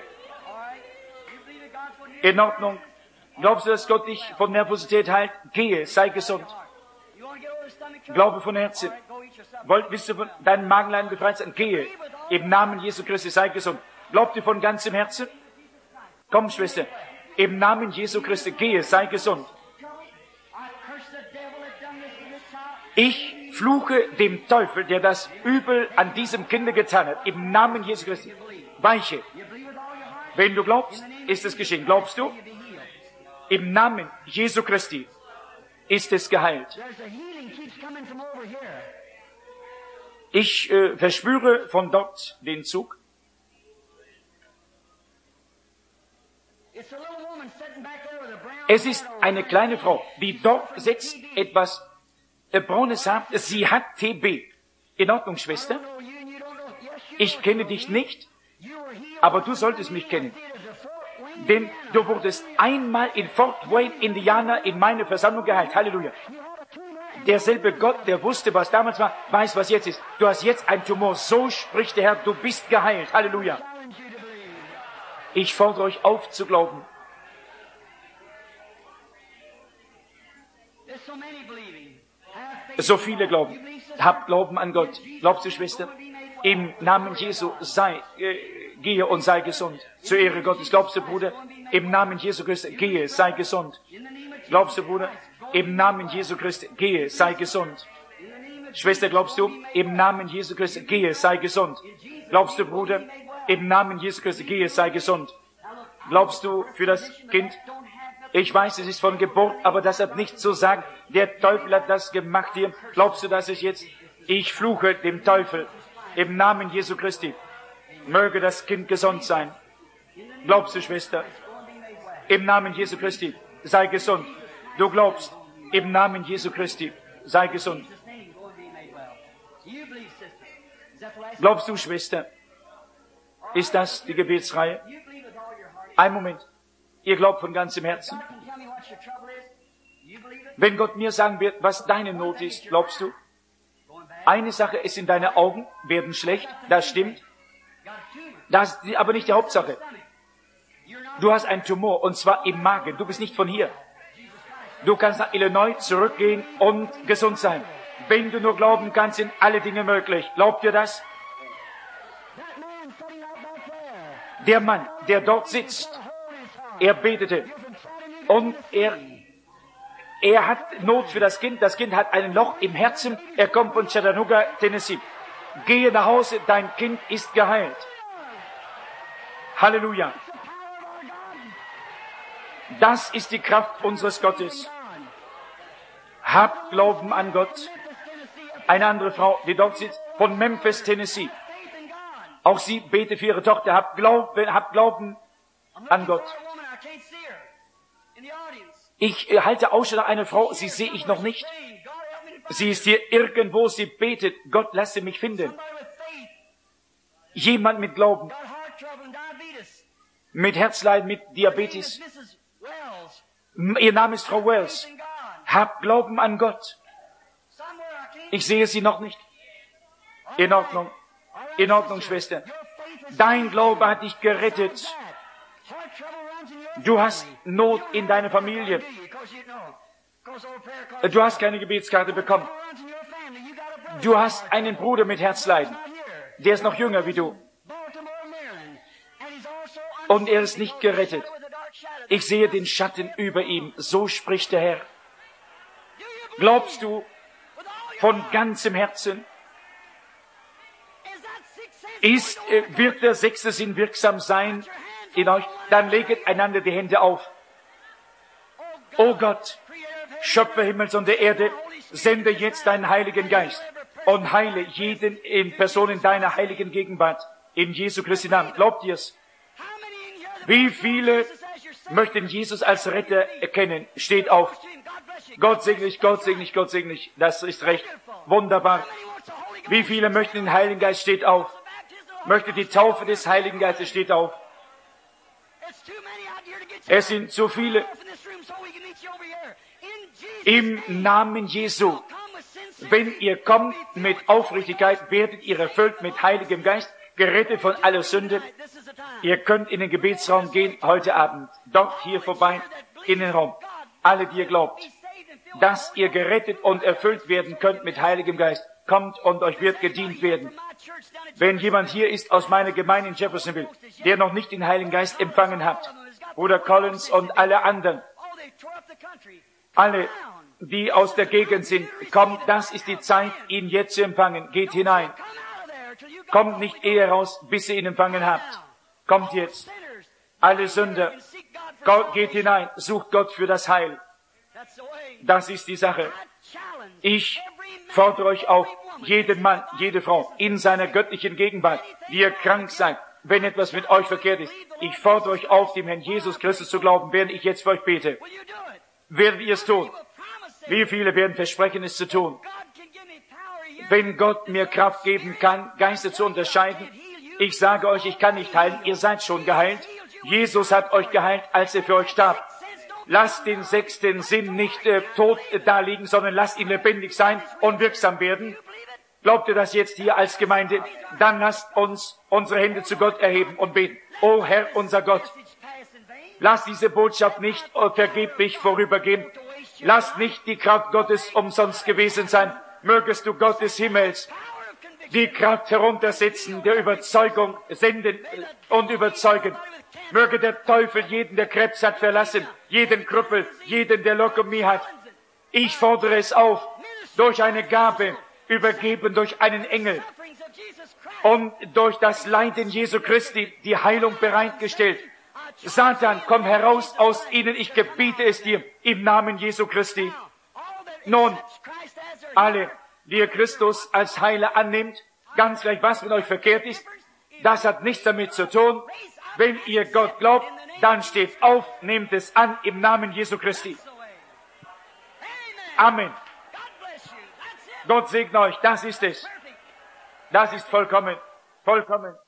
In Ordnung. Glaubst du, dass Gott dich von Nervosität heilt? Gehe, sei gesund. Glaube von Herzen. Wollt, willst du von deinem Magenleiden befreit sein? Gehe. Im Namen Jesu Christi, sei gesund. Glaubt ihr von ganzem Herzen? Komm, Schwester. Im Namen Jesu Christi, gehe, sei gesund. Ich fluche dem Teufel, der das Übel an diesem Kinde getan hat. Im Namen Jesu Christi. Weiche. Wenn du glaubst, ist es geschehen. Glaubst du? Im Namen Jesu Christi ist es geheilt. Ich äh, verspüre von dort den Zug. Es ist eine kleine Frau, die dort sitzt, etwas äh, braunes Haar. Sie hat T B. In Ordnung, Schwester? Ich kenne dich nicht, aber du solltest mich kennen. Denn du wurdest einmal in Fort Wayne, Indiana, in meine Versammlung geheilt. Halleluja. Derselbe Gott, der wusste, was damals war, weiß, was jetzt ist. Du hast jetzt einen Tumor. So spricht der Herr, du bist geheilt. Halleluja. Ich fordere euch auf zu glauben. So viele glauben. Habt Glauben an Gott. Glaubst du, Schwester? Im Namen Jesu sei, äh, gehe und sei gesund. Zur Ehre Gottes. Glaubst du, Bruder? Im Namen Jesu Christi, gehe, sei gesund. Glaubst du, Bruder? Im Namen Jesu Christi, gehe, sei gesund. Schwester, glaubst du? Im Namen Jesu Christi, gehe, sei gesund. Glaubst du, Bruder? Im Namen Jesu Christi, gehe, sei gesund. Glaubst du für das Kind? Ich weiß, es ist von Geburt, aber das hat nichts zu sagen. Der Teufel hat das gemacht hier. Glaubst du, dass ich jetzt? Ich fluche dem Teufel. Im Namen Jesu Christi. Möge das Kind gesund sein. Glaubst du, Schwester? Im Namen Jesu Christi. Sei gesund. Du glaubst. Im Namen Jesu Christi. Sei gesund. Glaubst du, Schwester? Ist das die Gebetsreihe? Ein Moment. Ihr glaubt von ganzem Herzen? Wenn Gott mir sagen wird, was deine Not ist, glaubst du? Eine Sache ist, in deine Augen werden schlecht, das stimmt. Das ist aber nicht die Hauptsache. Du hast einen Tumor, und zwar im Magen. Du bist nicht von hier. Du kannst nach Illinois zurückgehen und gesund sein. Wenn du nur glauben kannst, sind alle Dinge möglich. Glaubt ihr das? Der Mann, der dort sitzt, er betete und er, er hat Not für das Kind. Das Kind hat ein Loch im Herzen. Er kommt von Chattanooga, Tennessee. Gehe nach Hause, dein Kind ist geheilt. Halleluja. Das ist die Kraft unseres Gottes. Hab Glauben an Gott. Eine andere Frau, die dort sitzt, von Memphis, Tennessee. Auch sie betet für ihre Tochter. Hab Glauben, hab Glauben an Gott. Ich halte Ausschau nach einer Frau, sie sehe ich noch nicht. Sie ist hier irgendwo, sie betet. Gott, lasse mich finden. Jemand mit Glauben. Mit Herzleiden, mit Diabetes. Ihr Name ist Frau Wells. Hab Glauben an Gott. Ich sehe sie noch nicht. In Ordnung. In Ordnung, Schwester. Dein Glaube hat dich gerettet. Du hast Not in deiner Familie. Du hast keine Gebetskarte bekommen. Du hast einen Bruder mit Herzleiden. Der ist noch jünger wie du. Und er ist nicht gerettet. Ich sehe den Schatten über ihm. So spricht der Herr. Glaubst du von ganzem Herzen? Ist, äh, wird der sechste Sinn wirksam sein in euch? Dann leget einander die Hände auf. O Gott, Schöpfer Himmels und der Erde, sende jetzt deinen Heiligen Geist und heile jeden in Person in deiner heiligen Gegenwart. In Jesu Christi Namen. Glaubt ihr's? Wie viele möchten Jesus als Retter erkennen? Steht auf. Gott segne dich, Gott segne dich, Gott segne dich. Das ist recht. Wunderbar. Wie viele möchten den Heiligen Geist? Steht auf. Möchte die Taufe des Heiligen Geistes? Steht auf. Es sind zu viele. Im Namen Jesu. Wenn ihr kommt mit Aufrichtigkeit, werdet ihr erfüllt mit Heiligem Geist, gerettet von aller Sünde. Ihr könnt in den Gebetsraum gehen heute Abend. Dort hier vorbei in den Raum. Alle, die ihr glaubt, dass ihr gerettet und erfüllt werden könnt mit Heiligem Geist, kommt und euch wird gedient werden. Wenn jemand hier ist aus meiner Gemeinde in Jeffersonville, der noch nicht den Heiligen Geist empfangen hat, Bruder Collins und alle anderen, alle, die aus der Gegend sind, kommt, das ist die Zeit, ihn jetzt zu empfangen. Geht hinein. Kommt nicht eher raus, bis ihr ihn empfangen habt. Kommt jetzt. Alle Sünder, Gott, geht hinein, sucht Gott für das Heil. Das ist die Sache. Ich fordere euch auf, jeden Mann, jede Frau, in seiner göttlichen Gegenwart, die ihr krank seid, wenn etwas mit euch verkehrt ist. Ich fordere euch auf, dem Herrn Jesus Christus zu glauben, während ich jetzt für euch bete. Werdet ihr es tun? Wie viele werden versprechen, es zu tun? Wenn Gott mir Kraft geben kann, Geister zu unterscheiden, ich sage euch, ich kann nicht heilen, ihr seid schon geheilt. Jesus hat euch geheilt, als er für euch starb. Lasst den sechsten Sinn nicht äh, tot äh, da liegen, sondern lasst ihn lebendig sein und wirksam werden. Glaubt ihr das jetzt hier als Gemeinde? Dann lasst uns unsere Hände zu Gott erheben und beten. O Herr, unser Gott, lass diese Botschaft nicht vergeblich vorübergehen. Lass nicht die Kraft Gottes umsonst gewesen sein. Mögest du Gott des Himmels die Kraft heruntersetzen, der Überzeugung senden und überzeugen. Möge der Teufel jeden, der Krebs hat, verlassen, jeden Krüppel, jeden, der Leukämie hat. Ich fordere es auf, durch eine Gabe, übergeben durch einen Engel und durch das Leiden Jesu Christi, die Heilung bereitgestellt. Satan, komm heraus aus ihnen, ich gebiete es dir, im Namen Jesu Christi. Nun, alle, die ihr Christus als Heiler annimmt, ganz gleich was mit euch verkehrt ist, das hat nichts damit zu tun. Wenn ihr Gott glaubt, dann steht auf, nehmt es an im Namen Jesu Christi. Amen. Gott segne euch, das ist es. Das ist vollkommen, vollkommen.